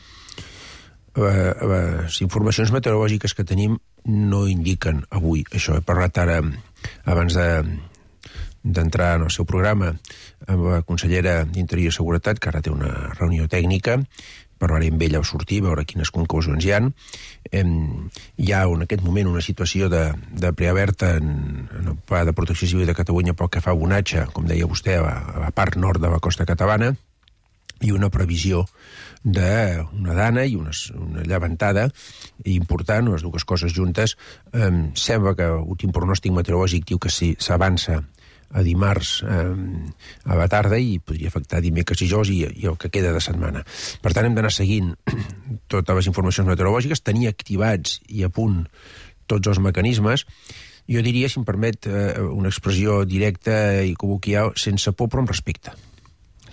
Les informacions meteorològiques que tenim no indiquen avui això. He parlat ara, abans d'entrar en el seu programa, amb la consellera d'Interior i Seguretat, que ara té una reunió tècnica. Parlaré amb ella al sortir, veure quines conclusions hi ha. Hi ha en aquest moment una situació de prealerta en el Pla de Protecció Civil de Catalunya pel que fa a onatge, com deia vostè, a la part nord de la costa catalana, i una previsió d'una dana i una llevantada important, les dues coses juntes. Sembla que l'últim pronòstic meteorològic diu que s'avança a dimarts a la tarda i podria afectar dimecres i dijous i el que queda de setmana. Per tant, hem d'anar seguint totes les informacions meteorològiques, tenir activats i a punt tots els mecanismes. Jo diria, si em permet una expressió directa i col·loquial, sense por però amb respecte.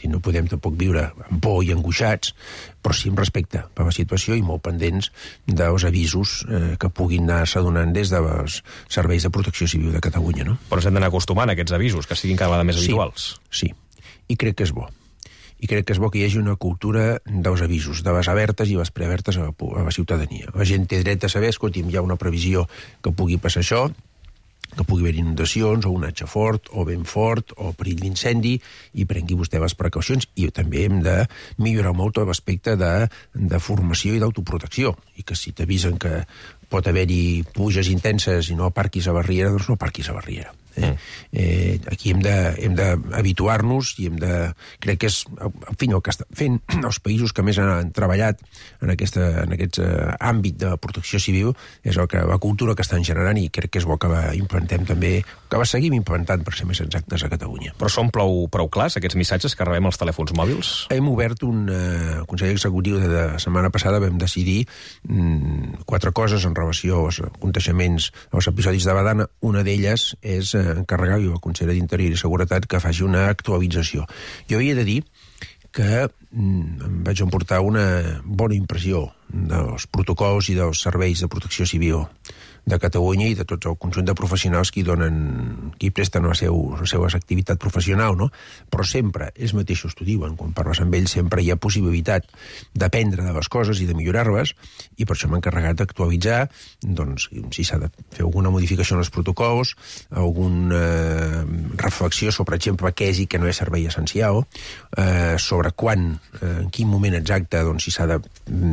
No podem tampoc viure amb por i angoixats, però sí amb respecte per la situació i molt pendents dels avisos que puguin anar-se donant des dels serveis de protecció civil de Catalunya. No? Però ens hem d'anar acostumant a aquests avisos, que siguin cada vegada més habituals. Sí, i crec que és bo. I crec que és bo que hi hagi una cultura dels avisos, de les alertes i les prealertes a la ciutadania. La gent té dret a saber, escolti'm, hi ha una previsió que pugui passar això, que pugui haver inundacions, o un atge fort, o vent fort, o perill d'incendi, i prengui vostè les precaucions. I també hem de millorar molt l'aspecte de formació i d'autoprotecció, i que si t'avisen que pot haver-hi pluges intenses i no aparquis a la riera, doncs no aparquis a la riera. Aquí hem d'habituar-nos i hem de... Crec que és, en fi, el que estan fent els països que més han treballat en aquest àmbit de protecció civil és la cultura que estan generant, i crec que és bo que la implentem també, que la seguim implementant, per ser més exactes, a Catalunya. Però són prou clars aquests missatges que rebem als telèfons mòbils? Hem obert un Consell Executiu de la setmana passada, vam decidir 4 coses en relació als aconteixements, als episodis de Badana. Una d'elles és encarregar a la consellera d'Interior i Seguretat que faci una actualització. Jo havia de dir que em vaig emportar una bona impressió dels protocols i dels serveis de protecció civil de Catalunya i de tots el conjunt de professionals que hi presten la seva activitat professional, no? Però sempre, ells mateixos t'ho diuen, quan parles amb ells sempre hi ha possibilitat d'aprendre de les coses i de millorar-les, i per això m'he encarregat d'actualitzar, doncs, si s'ha de fer alguna modificació en els protocols, alguna reflexió sobre, per exemple, què és i què no és servei essencial, sobre quan, en quin moment exacte, doncs, si s'ha de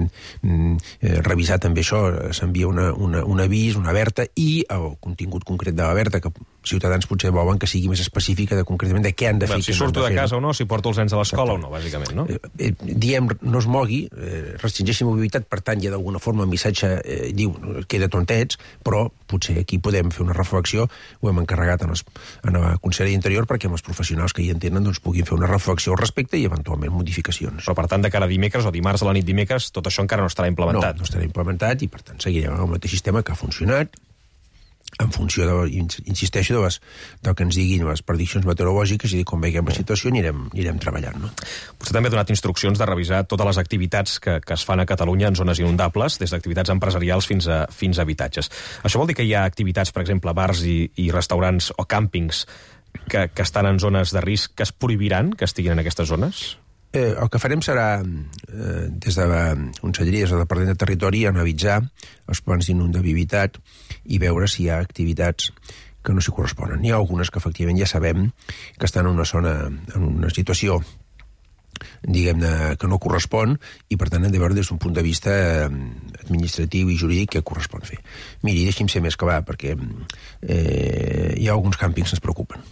revisar també això, s'envia un avís, una alerta, i el contingut concret de l'alerta, que ciutadans potser volen que sigui més específica concretament de què han de fer. Si surto de casa o no, si porto els nens a l'escola o no, bàsicament, no? Diem, no es mogui, restringeixi mobilitat, per tant, ja d'alguna forma el missatge diu, queda tontets, però potser aquí podem fer una reflexió, ho hem encarregat a la Conselleria d'Interior perquè els professionals que hi entenen doncs, puguin fer una reflexió al respecte i eventualment modificacions. Però per tant, de cara a dimecres o dimarts a la nit dimecres, tot això encara no estarà implementat. No estarà implementat, i per tant seguirem amb el mateix sistema que ha funcionat, en funció, insisteixo, del que ens diguin les prediccions meteorològiques, i com veiem la situació anirem treballant. No? Vostè també ha donat instruccions de revisar totes les activitats que es fan a Catalunya en zones inundables, des d'activitats empresarials fins a habitatges. Això vol dir que hi ha activitats, per exemple, bars i restaurants o càmpings que estan en zones de risc que es prohibiran que estiguin en aquestes zones? El que farem serà, des de la Conselleria, des del Departament de Territori, analitzar els plans d'inundabilitat i veure si hi ha activitats que no s'hi corresponen. N'hi ha algunes que efectivament ja sabem que estan en una zona, en una situació, diguem-ne, que no correspon, i per tant hem de veure des d'un punt de vista administratiu i jurídic què correspon fer. Miri, deixi'm ser més clar, perquè hi ha alguns càmpings que ens preocupen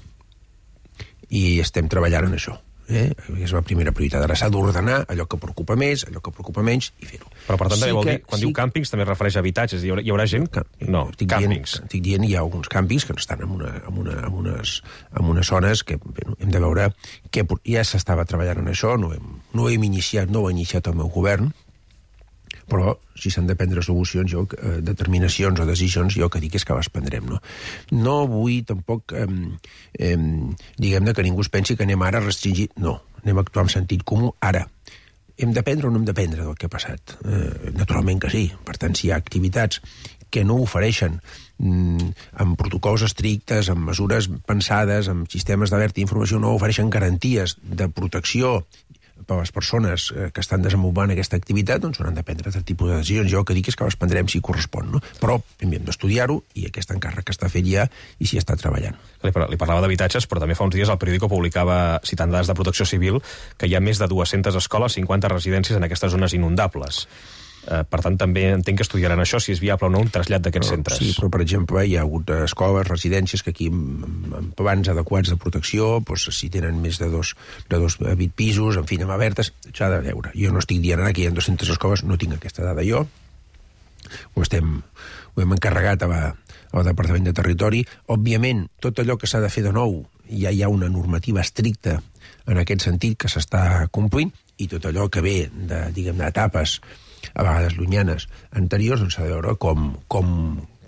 i estem treballant en això. És la primera prioritat. Ara s'ha d'ordenar allò que preocupa més, allò que preocupa menys, i fer-ho. Però per tant també vol dir, quan diu càmpings també es refereix a habitatges, hi haurà gent? No, càmpings. Estic dient, hi ha alguns càmpings que estan en unes zones que hem de veure que ja s'estava treballant en això, no ho hem iniciat, no ho ha iniciat el meu govern, però si s'han de prendre solucions, determinacions o decisions, jo el que dic és que les prendrem. No vull tampoc, diguem-ne, que ningú es pensi que anem ara a restringir. No, anem a actuar amb sentit comú ara. Hem d'aprendre o no hem d'aprendre del que ha passat? Naturalment que sí. Per tant, si hi ha activitats que no ofereixen amb protocols estrictes, amb mesures pensades, amb sistemes d'alerta i informació, no ofereixen garanties de protecció per a les persones que estan desenvolupant aquesta activitat, doncs hauran de prendre aquest tipus de decisions. Jo el que dic és que les prendrem si correspon, no? Però primer hem d'estudiar-ho, i aquest encàrrec està fet ja i s'hi està treballant. Li parlava d'habitatges, però també fa uns dies el periòdico publicava, citant dades de Protecció Civil, que hi ha més de 200 escoles, 50 residències en aquestes zones inundables. Per tant, també entenc que estudiaran això, si és viable o no un trasllat d'aquests centres. Sí, però, per exemple, hi ha hagut escoles, residències, que aquí, amb plans adequats de protecció, doncs, si tenen més de dos 20 pisos, en fi, amb abertes, s'ha de veure. Jo no estic dient ara que hi ha 200 escoles, no tinc aquesta dada jo. Ho hem encarregat al Departament de Territori. Òbviament, tot allò que s'ha de fer de nou, ja hi ha una normativa estricta en aquest sentit que s'està complint, i tot allò que ve d'etapes a vegades llunyanes anteriors, doncs s'ha de veure com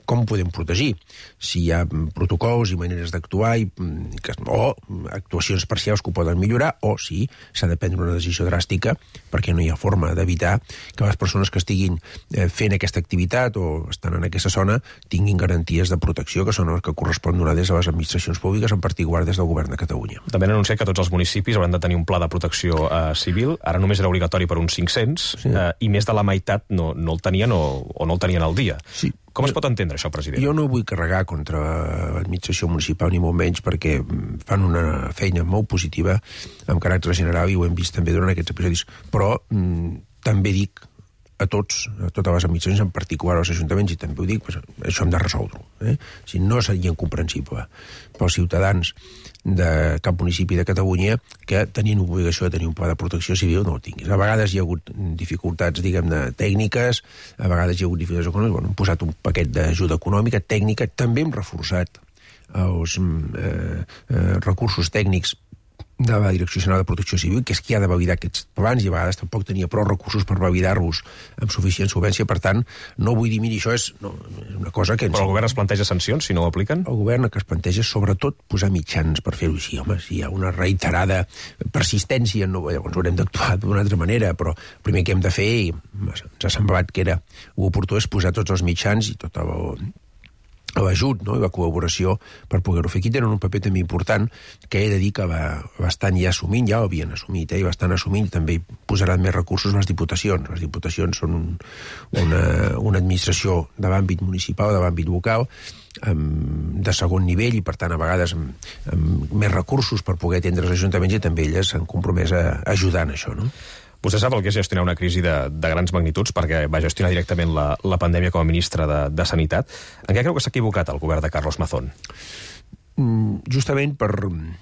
com podem protegir? Si hi ha protocols i maneres d'actuar o actuacions parcials que ho poden millorar, o si s'ha de prendre una decisió dràstica perquè no hi ha forma d'evitar que les persones que estiguin fent aquesta activitat o estan en aquesta zona tinguin garanties de protecció, que són les que correspon donar des de les administracions públiques, en particular des del govern de Catalunya. També han anunciat que tots els municipis hauran de tenir un pla de protecció civil. Ara només era obligatori per uns 500, i més de la meitat no el tenien o no el tenien al dia. Sí. Com es pot entendre això, president? Jo no vull carregar contra l'administració municipal ni molt menys, perquè fan una feina molt positiva amb caràcter general i ho hem vist també durant aquests episodis, però també dic a totes les administracions, en particular als ajuntaments, i també ho dic, això hem de resoldre-ho. Si no seria incomprensible pels ciutadans de cap municipi de Catalunya que tenien obligació de tenir un pla de protecció civil, no el tinguis. A vegades hi ha hagut dificultats, diguem-ne, tècniques, a vegades hi ha hagut dificultats econòmiques, hem posat un paquet d'ajuda econòmica, tècnica, també hem reforçat els recursos tècnics de la Direcció General de Protecció Civil, que és qui ha de validar aquests plans, i a vegades tampoc tenia prou recursos per validar-los amb suficient solvència. Per tant, no vull dir, miri, això és una cosa que... Però el govern es planteja sancions si no ho apliquen? El govern el que es planteja és sobretot posar mitjans per fer-ho així. Home, si hi ha una reiterada persistència, llavors haurem d'actuar d'una altra manera, però el primer que hem de fer, i ens ha semblat que era oportú, és posar tots els mitjans i tot l'ajut, no? I la col·laboració per poder-ho fer. Aquí tenen un paper també important que he de dir que l'estan ja assumint, ja ho havien assumit, i l'estan assumint, i també posaran més recursos les diputacions. Les diputacions són una administració de l'àmbit municipal, de l'àmbit local, de segon nivell, i per tant a vegades amb més recursos per poder atendre els ajuntaments, i també elles s'han compromès a ajudar en això, no? Vostè sap el que és gestionar una crisi de grans magnituds, perquè va gestionar directament la pandèmia com a ministre de Sanitat. En què creu que s'ha equivocat el govern de Carlos Mazón? Justament per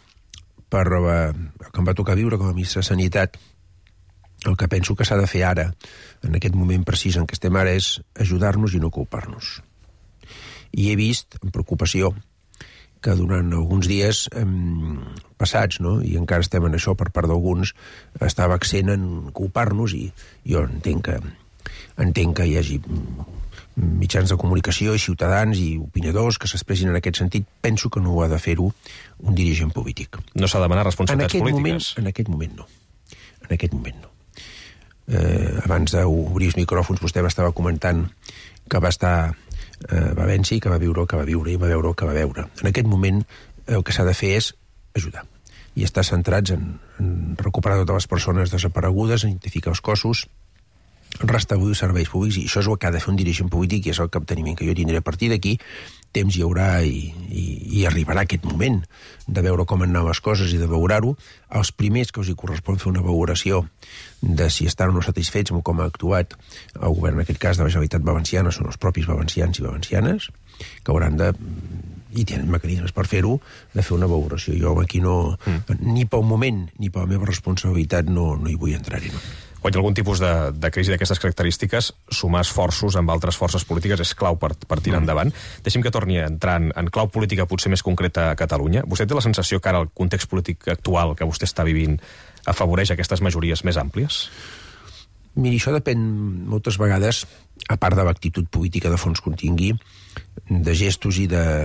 el que em va tocar viure com a ministre de Sanitat, el que penso que s'ha de fer ara, en aquest moment precís en què estem ara, és ajudar-nos i no culpar-nos. I he vist, amb preocupació, que durant alguns dies passats, no? I encara estem en això per part d'alguns, estava accent en culpar-nos, i jo entenc que hi hagi mitjans de comunicació i ciutadans i opinadors que s'expressin en aquest sentit. Penso que no ho ha de fer-ho un dirigent polític. No s'ha de demanar responsabilitats polítiques? En aquest moment no. En aquest moment no. Abans d'obrir els micròfons, vostè m'estava comentant que va vèncer i que va viure el que va viure i va veure el que va veure. En aquest moment el que s'ha de fer és ajudar i estar centrats en recuperar totes les persones desaparegudes, en identificar els cossos, restablir els serveis públics, i això és el que ha de fer un dirigent polític, i és el capteniment que jo tindré a partir d'aquí. Temps hi haurà i arribarà aquest moment de veure com han anat les coses i de valorar-ho. Els primers que us hi correspon fer una valoració de si estan o no satisfets amb com ha actuat el govern, en aquest cas de la Generalitat Valenciana, són els propis valencians i valencianes, que hauran de, i tenen mecanismes per fer-ho, de fer una valoració. Jo aquí no, ni pel moment ni per la meva responsabilitat no hi vull entrar-hi, no. Quan hi ha algun tipus de crisi d'aquestes característiques, sumar esforços amb altres forces polítiques és clau per tirar endavant. Deixi'm que torni a entrar en clau política potser més concreta a Catalunya. Vostè té la sensació que ara el context polític actual que vostè està vivint afavoreix aquestes majories més àmplies? Miri, això depèn moltes vegades, a part de l'actitud política de fons que tingui, de gestos i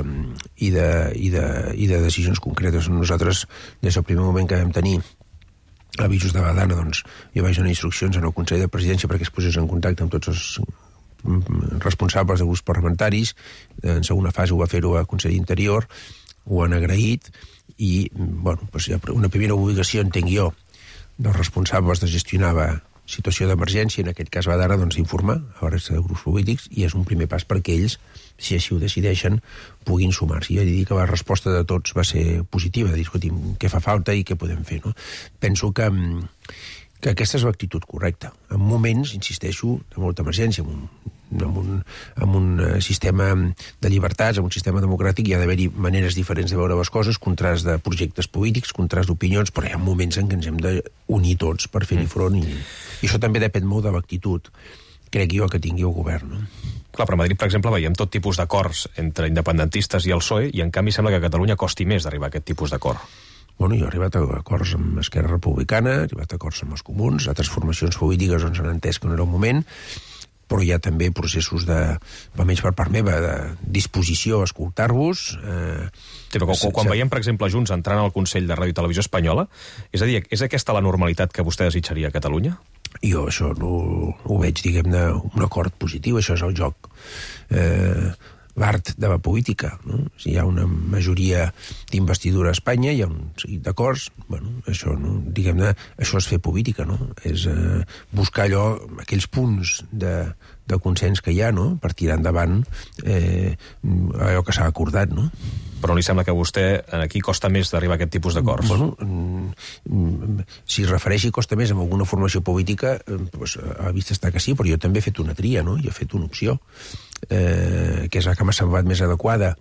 de decisions concretes. Nosaltres, des del primer moment que vam tenir avisos de la Dana, doncs jo vaig donar instruccions en el Consell de Presidència perquè es posés en contacte amb tots els responsables de grups parlamentaris. En segona fase ho va fer-ho al Consell d'Interior, ho han agraït, i bueno, doncs una primera obligació, entenc jo, dels responsables de gestionar la situació d'emergència, en aquest cas va d'ara, doncs informar a la resta de grups polítics, i és un primer pas perquè ells, si així ho decideixen, puguin sumar-s'hi. Jo he de dir que la resposta de tots va ser positiva, de dir, escolti'm, què fa falta i què podem fer, no? Penso que aquesta és l'actitud correcta. En moments, insisteixo, de molta emergència, amb un sistema de llibertats, amb un sistema democràtic, hi ha d'haver-hi maneres diferents de veure les coses, contrast de projectes polítics, contrast d'opinions, però hi ha moments en què ens hem d'unir tots per fer-hi front, i això també depèn molt de l'actitud, crec jo, que tingui el govern, no? Clar, però a Madrid, per exemple, veiem tot tipus d'acords entre independentistes i el PSOE, i en canvi sembla que a Catalunya costi més d'arribar a aquest tipus d'acord. Bueno, jo he arribat a acords amb Esquerra Republicana, he arribat a acords amb els comuns, altres formacions polítiques on s'han entès que no era el moment, però hi ha també processos almenys per part meva, de disposició a escoltar-vos. Quan veiem, per exemple, Junts entrant al Consell de Ràdio i Televisió Espanyola, és a dir, és aquesta la normalitat que vostè desitjaria a Catalunya? Jo això no ho veig, diguem-ne, un acord positiu, això és el joc. L'art de la política, no? Si hi ha una majoria d'investidura a Espanya, hi ha un seguit d'acords, bueno, això, no? Diguem-ne, això és fer política, no? És buscar aquells punts de consens que hi ha, no? Per tirar endavant allò que s'ha acordat, no? Però li sembla que a vostè aquí costa més d'arribar a aquest tipus d'acords? Bueno, si es refereixi costa més amb alguna formació política, doncs, a la vista està que sí, però jo també he fet una tria, no? Jo he fet una opció, que és la que m'ha semblat més adequada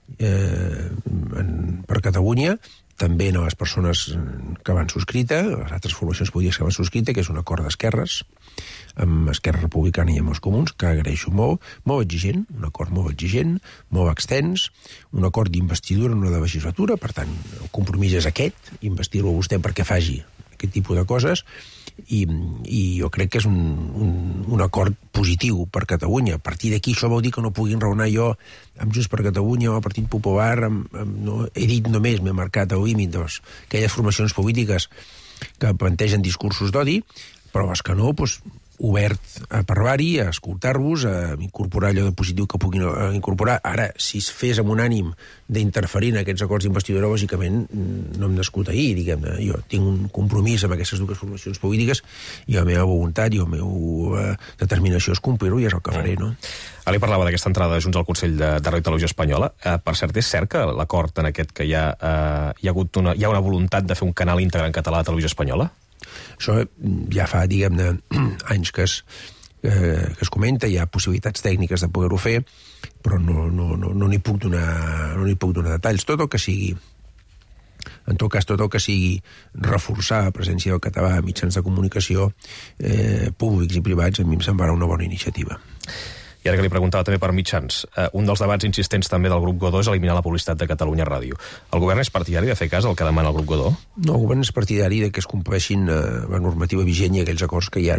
per Catalunya, també a les persones que van subscrita, les altres formacions polítiques que van subscrita, que és un acord d'esquerres, amb Esquerra Republicana i amb els Comuns, que agraeixo molt exigent, un acord molt exigent, molt extens, un acord d'investidura en una legislatura, per tant, el compromís és aquest, investir-lo a vostè perquè faci aquest tipus de coses, i jo crec que és un acord positiu per Catalunya. A partir d'aquí això vol dir que no puguin raonar jo amb Junts per Catalunya o el Partit Popular, no, he dit només, m'he marcat el límit aquelles formacions polítiques que plantegen discursos d'odi, però és que no, doncs, obert a parlar-hi, a escoltar-vos, a incorporar allò de positiu que puguin incorporar. Ara, si es fes amb un ànim d'interferir en aquests acords d'investidura, lògicament no hem nascut ahir, diguem-ne. Jo tinc un compromís amb aquestes dues formacions polítiques i la meva voluntat i la meva determinació és complir-ho i és el que faré, no? Ara li parlava d'aquesta entrada de Junts al Consell de Ràdio i Televisió Espanyola. Per cert, és cert que l'acord en aquest que hi ha una voluntat de fer un canal íntegre en català de Televisió Espanyola? Això ja fa, diguem-ne, anys que es comenta, hi ha possibilitats tècniques de poder-ho fer, però no n'hi puc donar detalls. Tot el que sigui, en tot cas, tot el que sigui reforçar la presència del català a mitjans de comunicació públics i privats, a mi em semblarà una bona iniciativa. I ara que li preguntava també per mitjans, un dels debats insistents també del grup Godó és eliminar la publicitat de Catalunya Ràdio. El govern és partidari de fer cas al que demana el grup Godó? No, el govern és partidari de que es compleixin la normativa vigent i aquells acords que hi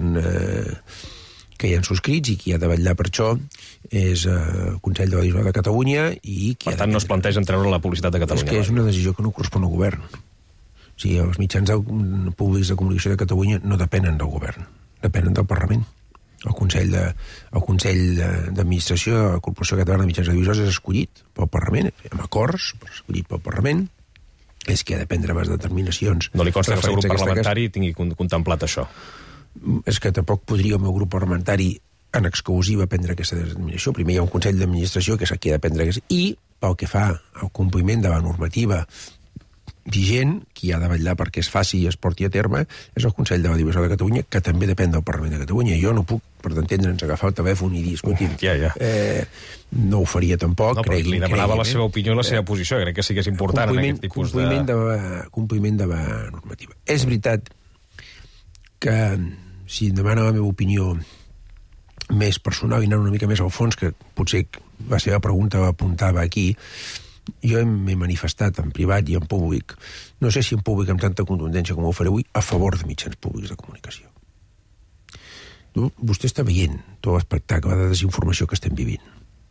han subscrits, i qui ha de vetllar per això és el Consell de l'Audiovisual de Catalunya. Per tant, no es plantegen treure la publicitat de Catalunya Ràdio? És que és una decisió que no correspon al govern. O sigui, els mitjans públics de comunicació de Catalunya no depenen del govern, depenen del Parlament. El Consell d'Administració de la Corporació Catalana de Mitjans Audiovisuals és escollit pel Parlament, amb acords, però escollit pel Parlament, és qui ha de prendre les determinacions. No li consta que el seu grup parlamentari tingui contemplat això? És que tampoc podria el meu grup parlamentari en exclusiva prendre aquesta determinació. Primer hi ha un Consell d'Administració que és qui ha de prendre aquesta, i pel que fa al compliment de la normativa vigent, qui ha de vetllar perquè es faci i es porti a terme, és el Consell de l'Audiovisual de Catalunya, que també depèn del Parlament de Catalunya. Jo no puc, per entendre'ns, agafar el telèfon i dir, escolti'm, no ho faria tampoc. No, però li demanava la seva opinió i la seva posició, crec que sí que és important en aquest tipus compliment de la normativa. És veritat que, si em demana la meva opinió més personal i anant una mica més al fons, que potser la seva pregunta l'apuntava aquí, jo m'he manifestat en privat i en públic, no sé si en públic amb tanta contundència com ho faré avui, a favor de mitjans públics de comunicació. Vostè està veient tot l'espectacle de desinformació que estem vivint.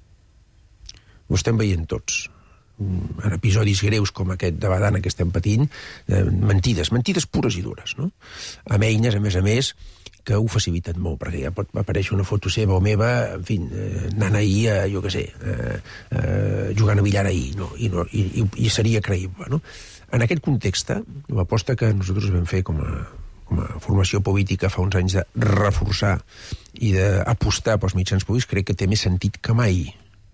Ho estem veient tots. En episodis greus com aquest de Badana que estem patint, mentides pures i dures, no? Amb eines, a més, que ho faciliten molt, perquè ja pot aparèixer una foto seva o meva, en fi, anant ahir a, jo què sé, jugant a billar ahir, no? I seria creïble, no? En aquest context, l'aposta que nosaltres vam fer com a formació política fa uns anys de reforçar i d'apostar pels mitjans públics, crec que té més sentit que mai,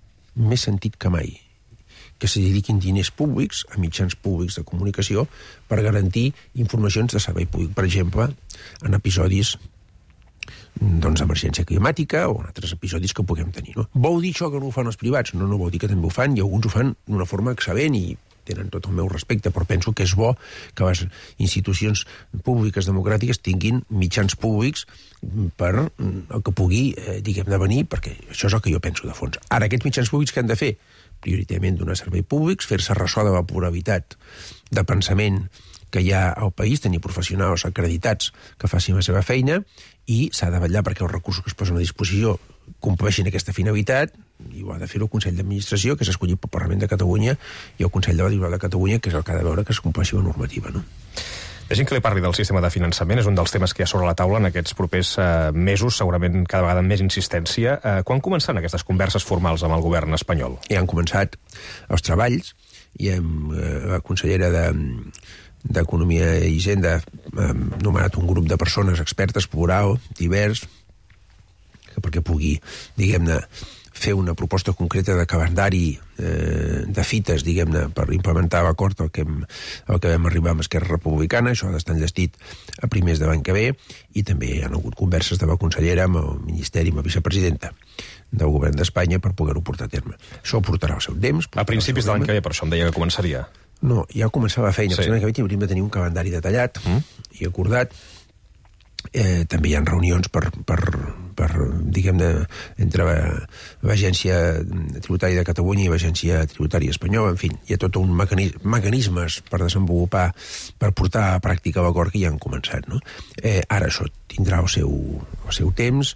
que se dediquin diners públics a mitjans públics de comunicació per garantir informacions de servei públic, per exemple, en episodis d'emergència climàtica o en altres episodis que puguem tenir. No? Vol dir això que no ho fan els privats? No vol dir que també ho fan, i alguns ho fan d'una forma excel·lent i tenen tot el meu respecte, però penso que és bo que les institucions públiques democràtiques tinguin mitjans públics per el que pugui, diguem-ne, venir, perquè això és el que jo penso de fons. Ara, aquests mitjans públics que han de fer? Prioritàriament donar servei públics, fer-se ressò de la pluralitat de pensament que hi ha al país, tenir professionals acreditats que facin la seva feina i s'ha de vetllar perquè els recursos que es posen a disposició compleixin aquesta finalitat, i ho ha de fer el Consell d'Administració, que és escollit pel Parlament de Catalunya, i el Consell de l'Audiovisual de Catalunya, que és el que ha de veure que es compleixi la normativa, no? Deixi'm que li parli del sistema de finançament, és un dels temes que hi ha sobre la taula en aquests propers mesos, segurament cada vegada amb més insistència. Quan començaran aquestes converses formals amb el govern espanyol? Ja han començat els treballs, i la consellera d'Economia i Hisenda ha nomenat un grup de persones expertes, plural, divers, perquè pugui, diguem-ne, fer una proposta concreta de calendari de fites, diguem-ne, per implementar l'acord al que vam arribar amb Esquerra Republicana. Això ha d'estar enllestit a primers de l'any que ve, i també hi ha hagut converses de la consellera amb el Ministeri, amb la vicepresidenta del govern d'Espanya per poder-ho portar a terme. Això portarà el seu temps. A principis de l'any que ve, per això em deia que començaria. No, ja començava la feina. Sí. L'any que ve hauríem de tenir un calendari detallat i acordat. També hi ha reunions per diguem-ne, entre l'Agència Tributària de Catalunya i l'Agència Tributària Espanyola. En fi, hi ha tot un mecanismes per desenvolupar, per portar a pràctica l'acord que ja han començat, no? Ara això tindrà el seu temps.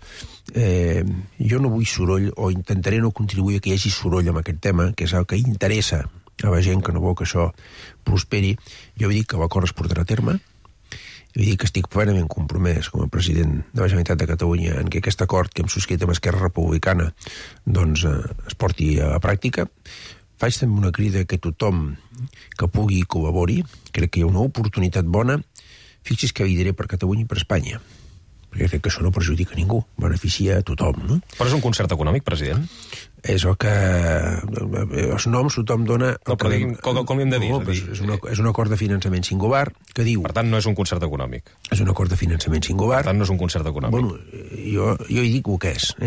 Jo no vull soroll, o intentaré no contribuir que hi hagi soroll amb aquest tema, que és el que interessa a la gent que no vol que això prosperi. Jo vull dir que l'acord es portarà a terme. Vull dir que estic plenament compromès com a president de la Generalitat de Catalunya en que aquest acord que hem subscrit amb Esquerra Republicana doncs es porti a la pràctica. Faig també una crida que tothom que pugui col·labori. Crec que hi ha una oportunitat bona. Fixi's que li diré per Catalunya i per Espanya, perquè crec que això no perjudica ningú, beneficia a tothom, no? Però és un concert econòmic, president? És el que... Els noms tothom dona... No, però com li hem de dir? No, és un acord de finançament singular que diu... Per tant, no és un concert econòmic. És un acord de finançament singular. Per tant, no és un concert econòmic. Bueno, jo hi dic el que és,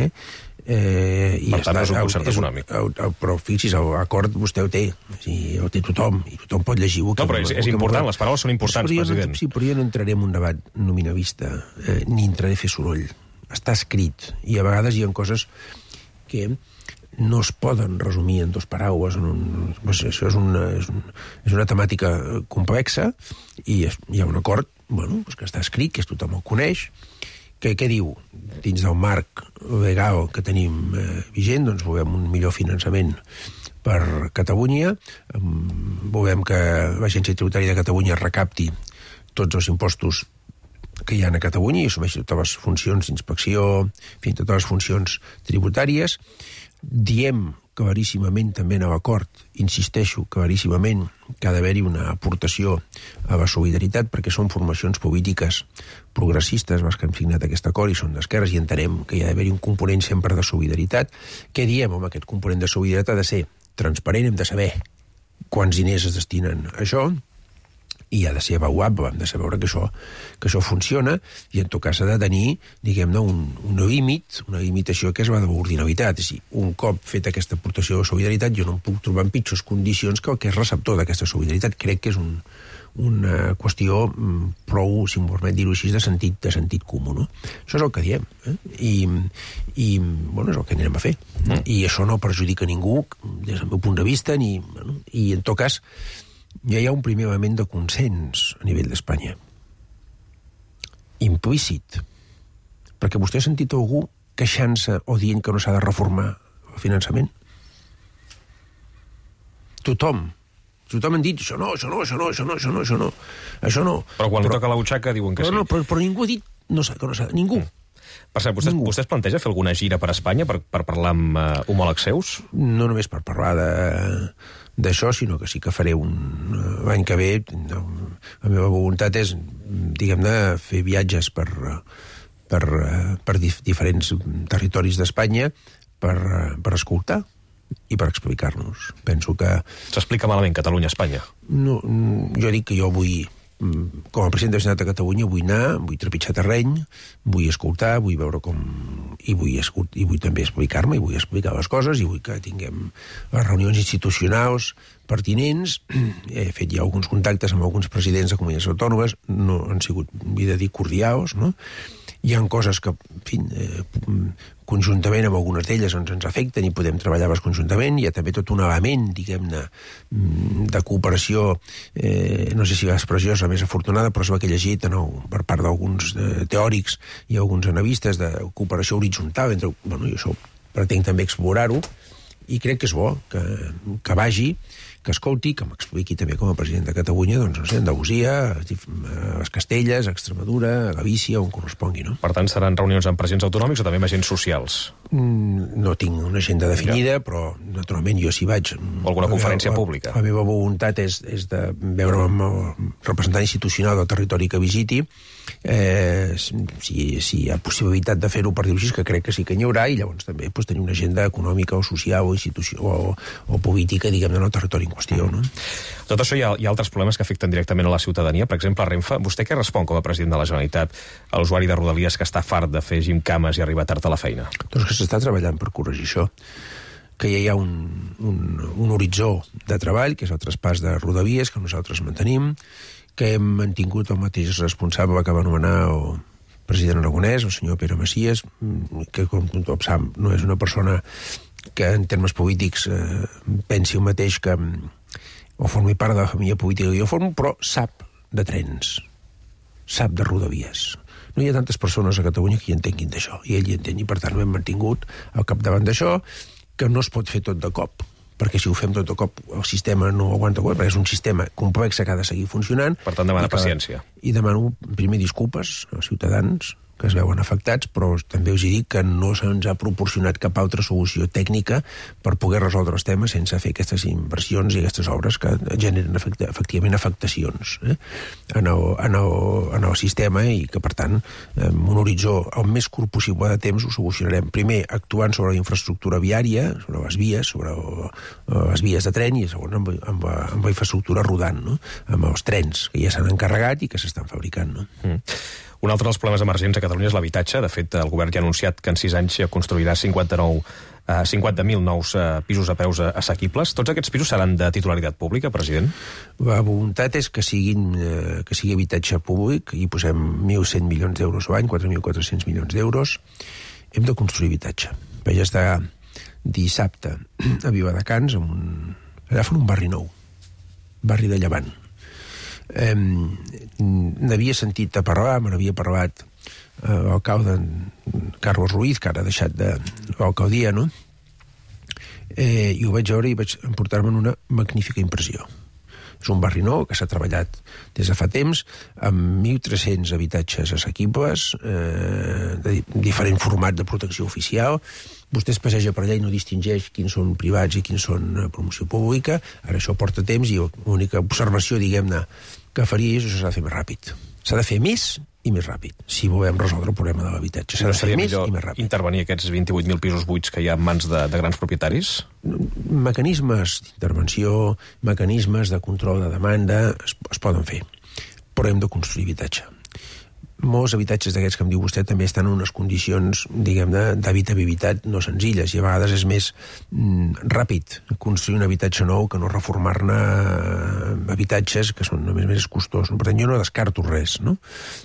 per tant, no és un concert econòmic. Però fixi's, l'acord vostè el té. El té tothom, i tothom pot llegir-ho. No, però és important, les paraules són importants, president. Sí, però jo no entraré en un debat nominalista, ni entraré a fer soroll. Està escrit, i a vegades hi ha coses que no es poden resumir en dues paraules. Això és una temàtica complexa, i hi ha un acord que està escrit, que tothom el coneix, que què diu? Dins del marc legal que tenim vigent, doncs volem un millor finançament per Catalunya, volem que l'Agència Tributària de Catalunya recapti tots els impostos que hi ha a Catalunya i assumeixi totes les funcions d'inspecció, totes les funcions tributàries. Diem claríssimament també en l'acord, insisteixo claríssimament, que ha d'haver-hi una aportació a la solidaritat, perquè són formacions polítiques progressistes les que han signat aquest acord i són d'esquerres, i entenem que hi ha d'haver-hi un component sempre de solidaritat. Què diem amb aquest component de solidaritat? Ha de ser transparent, hem de saber quants diners es destinen a això, i ha de ser avaluable, hem de saber que això funciona, i en tot cas ha de tenir, diguem-ne, un límit, una limitació que és la de l'ordinalitat. És a dir, un cop feta aquesta aportació de solidaritat, jo no em puc trobar en pitjors condicions que el que és receptor d'aquesta solidaritat. Crec que és una qüestió prou, si m'ho permet dir-ho així, de sentit comú, no? Això és el que diem, i és el que anirem a fer. I això no perjudica ningú, des del meu punt de vista, i en tot cas ja hi ha un primer element de consens a nivell d'Espanya. Implícit. Perquè vostè ha sentit algú queixant-se o dient que no s'ha de reformar el finançament? Tothom han dit això no. Però quan li toca la butxaca diuen que sí. Però ningú ha dit que no s'ha de... Ningú. Per cert, vostè es planteja fer alguna gira per Espanya per parlar amb homòlegs seus? No només per parlar d'això, sinó que sí que faré l'any que ve. La meva voluntat és, diguem-ne, fer viatges per diferents territoris d'Espanya per escoltar i per explicar-nos. Penso que... S'explica malament Catalunya-Espanya? No, jo dic que jo vull, com a president de la Generalitat de Catalunya, vull anar, vull trepitjar terreny, vull escoltar, vull veure com... I vull també explicar-me, i vull explicar les coses, i vull que tinguem les reunions institucionals pertinents. He fet ja alguns contactes amb alguns presidents de comunitats autònomes, no han sigut, vull dir, cordials, no? Hi ha coses que, en fi, conjuntament amb algunes d'elles ens afecten i podem treballar-les conjuntament. Hi ha també tot un element, diguem-ne, de cooperació, no sé si l'expressió és la més afortunada, però és la que he llegit per part d'alguns teòrics i alguns analistes de cooperació horitzontal. Bueno, jo això pretenc també explorar-ho, i crec que és bo que vagi, que escolti, que m'expliqui també com a president de Catalunya, doncs, no sé, Andalusia, les Castelles, Extremadura, Galícia, on correspongui, no? Per tant, seran reunions amb presidents autonòmics o també amb agents socials? No tinc una agenda definida, però, naturalment, jo si vaig... O alguna conferència pública? La meva voluntat és de veure amb el representant institucional del territori que visiti, si hi ha possibilitat de fer-ho, per dir-ho així, que crec que sí que n'hi haurà, i llavors també tenir una agenda econòmica o social o política, diguem-ne, en el territori en qüestió, no? Tot això hi ha altres problemes que afecten directament a la ciutadania. Per exemple, a Renfe, vostè què respon com a president de la Generalitat a l'usuari de Rodalies que està fart de fer gimcames i arribar tard a la feina? Doncs que s'està treballant per corregir això, que ja hi ha un horitzó de treball, que és el traspàs de Rodalies, que nosaltres mantenim, que hem mantingut el mateix responsable que va nomenar el president aragonès, el senyor Pere Macias, que, com tothom sap, no és una persona que en termes polítics pensi el mateix que o formi part de la família política que jo formo, però sap de trens, sap de Rodalies. No hi ha tantes persones a Catalunya que hi entenguin d'això, i ell hi entén, i per tant ho hem mantingut al capdavant d'això, que no es pot fer tot de cop, perquè si ho fem tot de cop el sistema no aguanta, perquè és un sistema complex que ha de seguir funcionant. Per tant, demana paciència. I demano primer disculpes als ciutadans que es veuen afectats, però també us dic que no se'ns ha proporcionat cap altra solució tècnica per poder resoldre els temes sense fer aquestes inversions i aquestes obres que generen efectivament afectacions en el sistema, i que, per tant, amb un horitzó el més curt possible de temps ho solucionarem. Primer, actuant sobre la infraestructura viària, sobre les vies de tren, i segon, amb la infraestructura rodant, no? Amb els trens que ja s'han encarregat i que s'estan fabricant, no? Un altre dels problemes emergents a Catalunya és l'habitatge. De fet, el govern ja ha anunciat que en 6 anys construirà 50.000 nous pisos a preus assequibles. Tots aquests pisos seran de titularitat pública, president? La voluntat és que sigui habitatge públic, i posem 1.100 milions d'euros l'any, 4.400 milions d'euros. Hem de construir habitatge. Vaig estar dissabte a Viladecans, allà fan un barri nou, barri de Llevant. N'havia sentit a parlar, me n'havia parlat l'alcalde Carlos Ruiz, que ara ha deixat de l'alcaldia, no? I ho vaig veure i vaig emportar-me'n una magnífica impressió. És un barri nou que s'ha treballat des de fa temps, amb 1.300 habitatges assequibles, de diferent format de protecció oficial. Vostè es passeja per allà i no distingeix quins són privats i quins són promoció pública. Ara això porta temps, i l'única observació, diguem-ne, que faria és que s'ha de fer més ràpid. S'ha de fer més i més ràpid, si volem resoldre el problema de l'habitatge. S'ha de fer més i més ràpid. Intervenir aquests 28.000 pisos buits que hi ha en mans de grans propietaris? Mecanismes d'intervenció, mecanismes de control de demanda es poden fer, però hem de construir habitatge. Molts habitatges d'aquests que em diu vostè també estan en unes condicions, diguem-ne, d'habitabilitat no senzilles, i a vegades és més ràpid construir un habitatge nou que no reformar-ne habitatges que són només més costós. Per tant, jo no descarto res, no?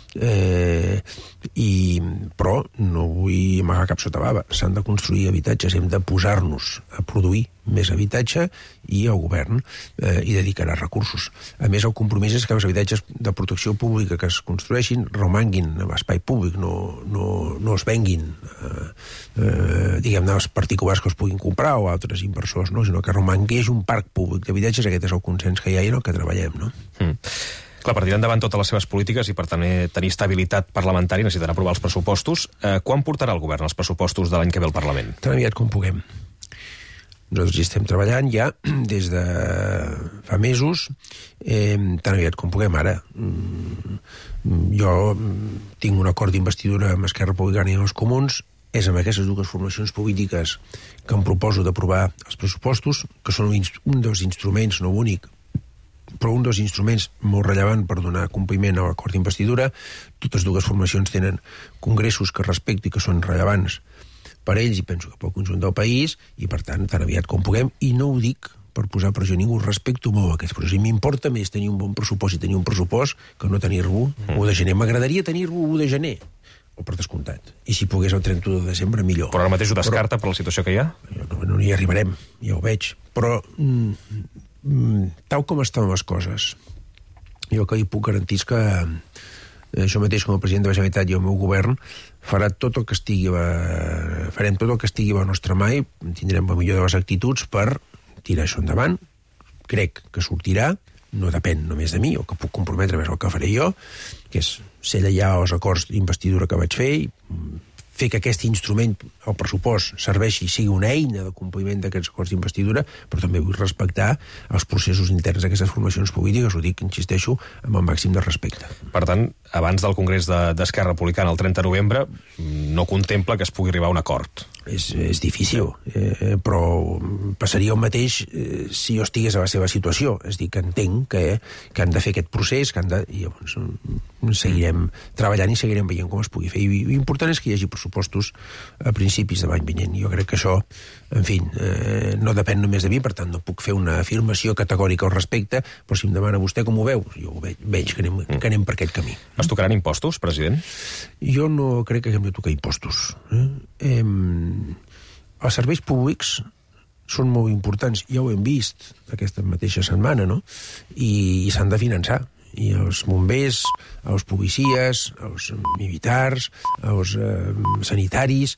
Però no vull amagar cap sota bava. S'han de construir habitatges, hem de posar-nos a produir més habitatge, i el govern hi dedicarà recursos. A més, el compromís és que els habitatges de protecció pública que es construeixin romanguin a l'espai públic, no es venguin diguem-ne als particulars que els puguin comprar o altres inversors, no? Sinó que romangués un parc públic d'habitatges. Aquest és el consens que hi ha i en el que treballem, no? Clar, per tirar endavant totes les seves polítiques i per tenir estabilitat parlamentària necessitarà aprovar els pressupostos. Quan portarà el govern els pressupostos de l'any que ve al Parlament? Tan aviat com puguem. Nosaltres hi estem treballant ja des de fa mesos, tan aviat com puguem ara. Jo tinc un acord d'investidura amb Esquerra Republicana i els Comuns. És amb aquestes dues formacions polítiques que em proposo d'aprovar els pressupostos, que són un dels instruments, no únic, però un dels instruments molt rellevant per donar compliment a l'acord d'investidura. Totes dues formacions tenen congressos que respecto i que són rellevants per ells, i penso que pel conjunt del país, i per tant, tan aviat com puguem, i no ho dic per posar pressió a ningú, respecto molt aquests pressupostos. I m'importa més tenir un bon pressupost i tenir un pressupost que no tenir-lo 1 de gener. M'agradaria tenir-lo 1 de gener, o per descomptat. I si pogués el 31 de desembre, millor. Però ara mateix ho descarta per la situació que hi ha? No hi arribarem, ja ho veig. Però, tal com estan les coses, jo que hi puc garantir que això mateix com a president de la Generalitat i el meu govern farem tot el que estigui a la nostra mà i tindrem la millor de les actituds per tirar això endavant. Crec que sortirà, no depèn només de mi, el que puc comprometre més el que faré jo, que és ser allà als acords d'investidura que vaig fer i fer que aquest instrument, el pressupost, serveixi i sigui una eina de compliment d'aquests acords d'investidura, però també vull respectar els processos interns d'aquestes formacions polítiques, ho dic, insisteixo, amb el màxim de respecte. Per tant, abans del Congrés d'Esquerra Republicana el 30 de novembre, no contempla que es pugui arribar a un acord. És difícil, però passaria el mateix si jo estigués a la seva situació. És a dir, que entenc que han de fer aquest procés, i llavors seguirem treballant i seguirem veient com es pugui fer. I l'important és que hi hagi pressupostos a principis de l'any vinent. Jo crec que això, en fi, no depèn només de mi, per tant no puc fer una afirmació categòrica al respecte, però si em demana vostè com ho veu, jo ho veig que anem per aquest camí. Es tocaran impostos, president? Jo no crec que hem de tocar impostos. Els serveis públics són molt importants, ja ho hem vist aquesta mateixa setmana, no? I s'han de finançar. I els bombers, els policies, els militars, els sanitaris,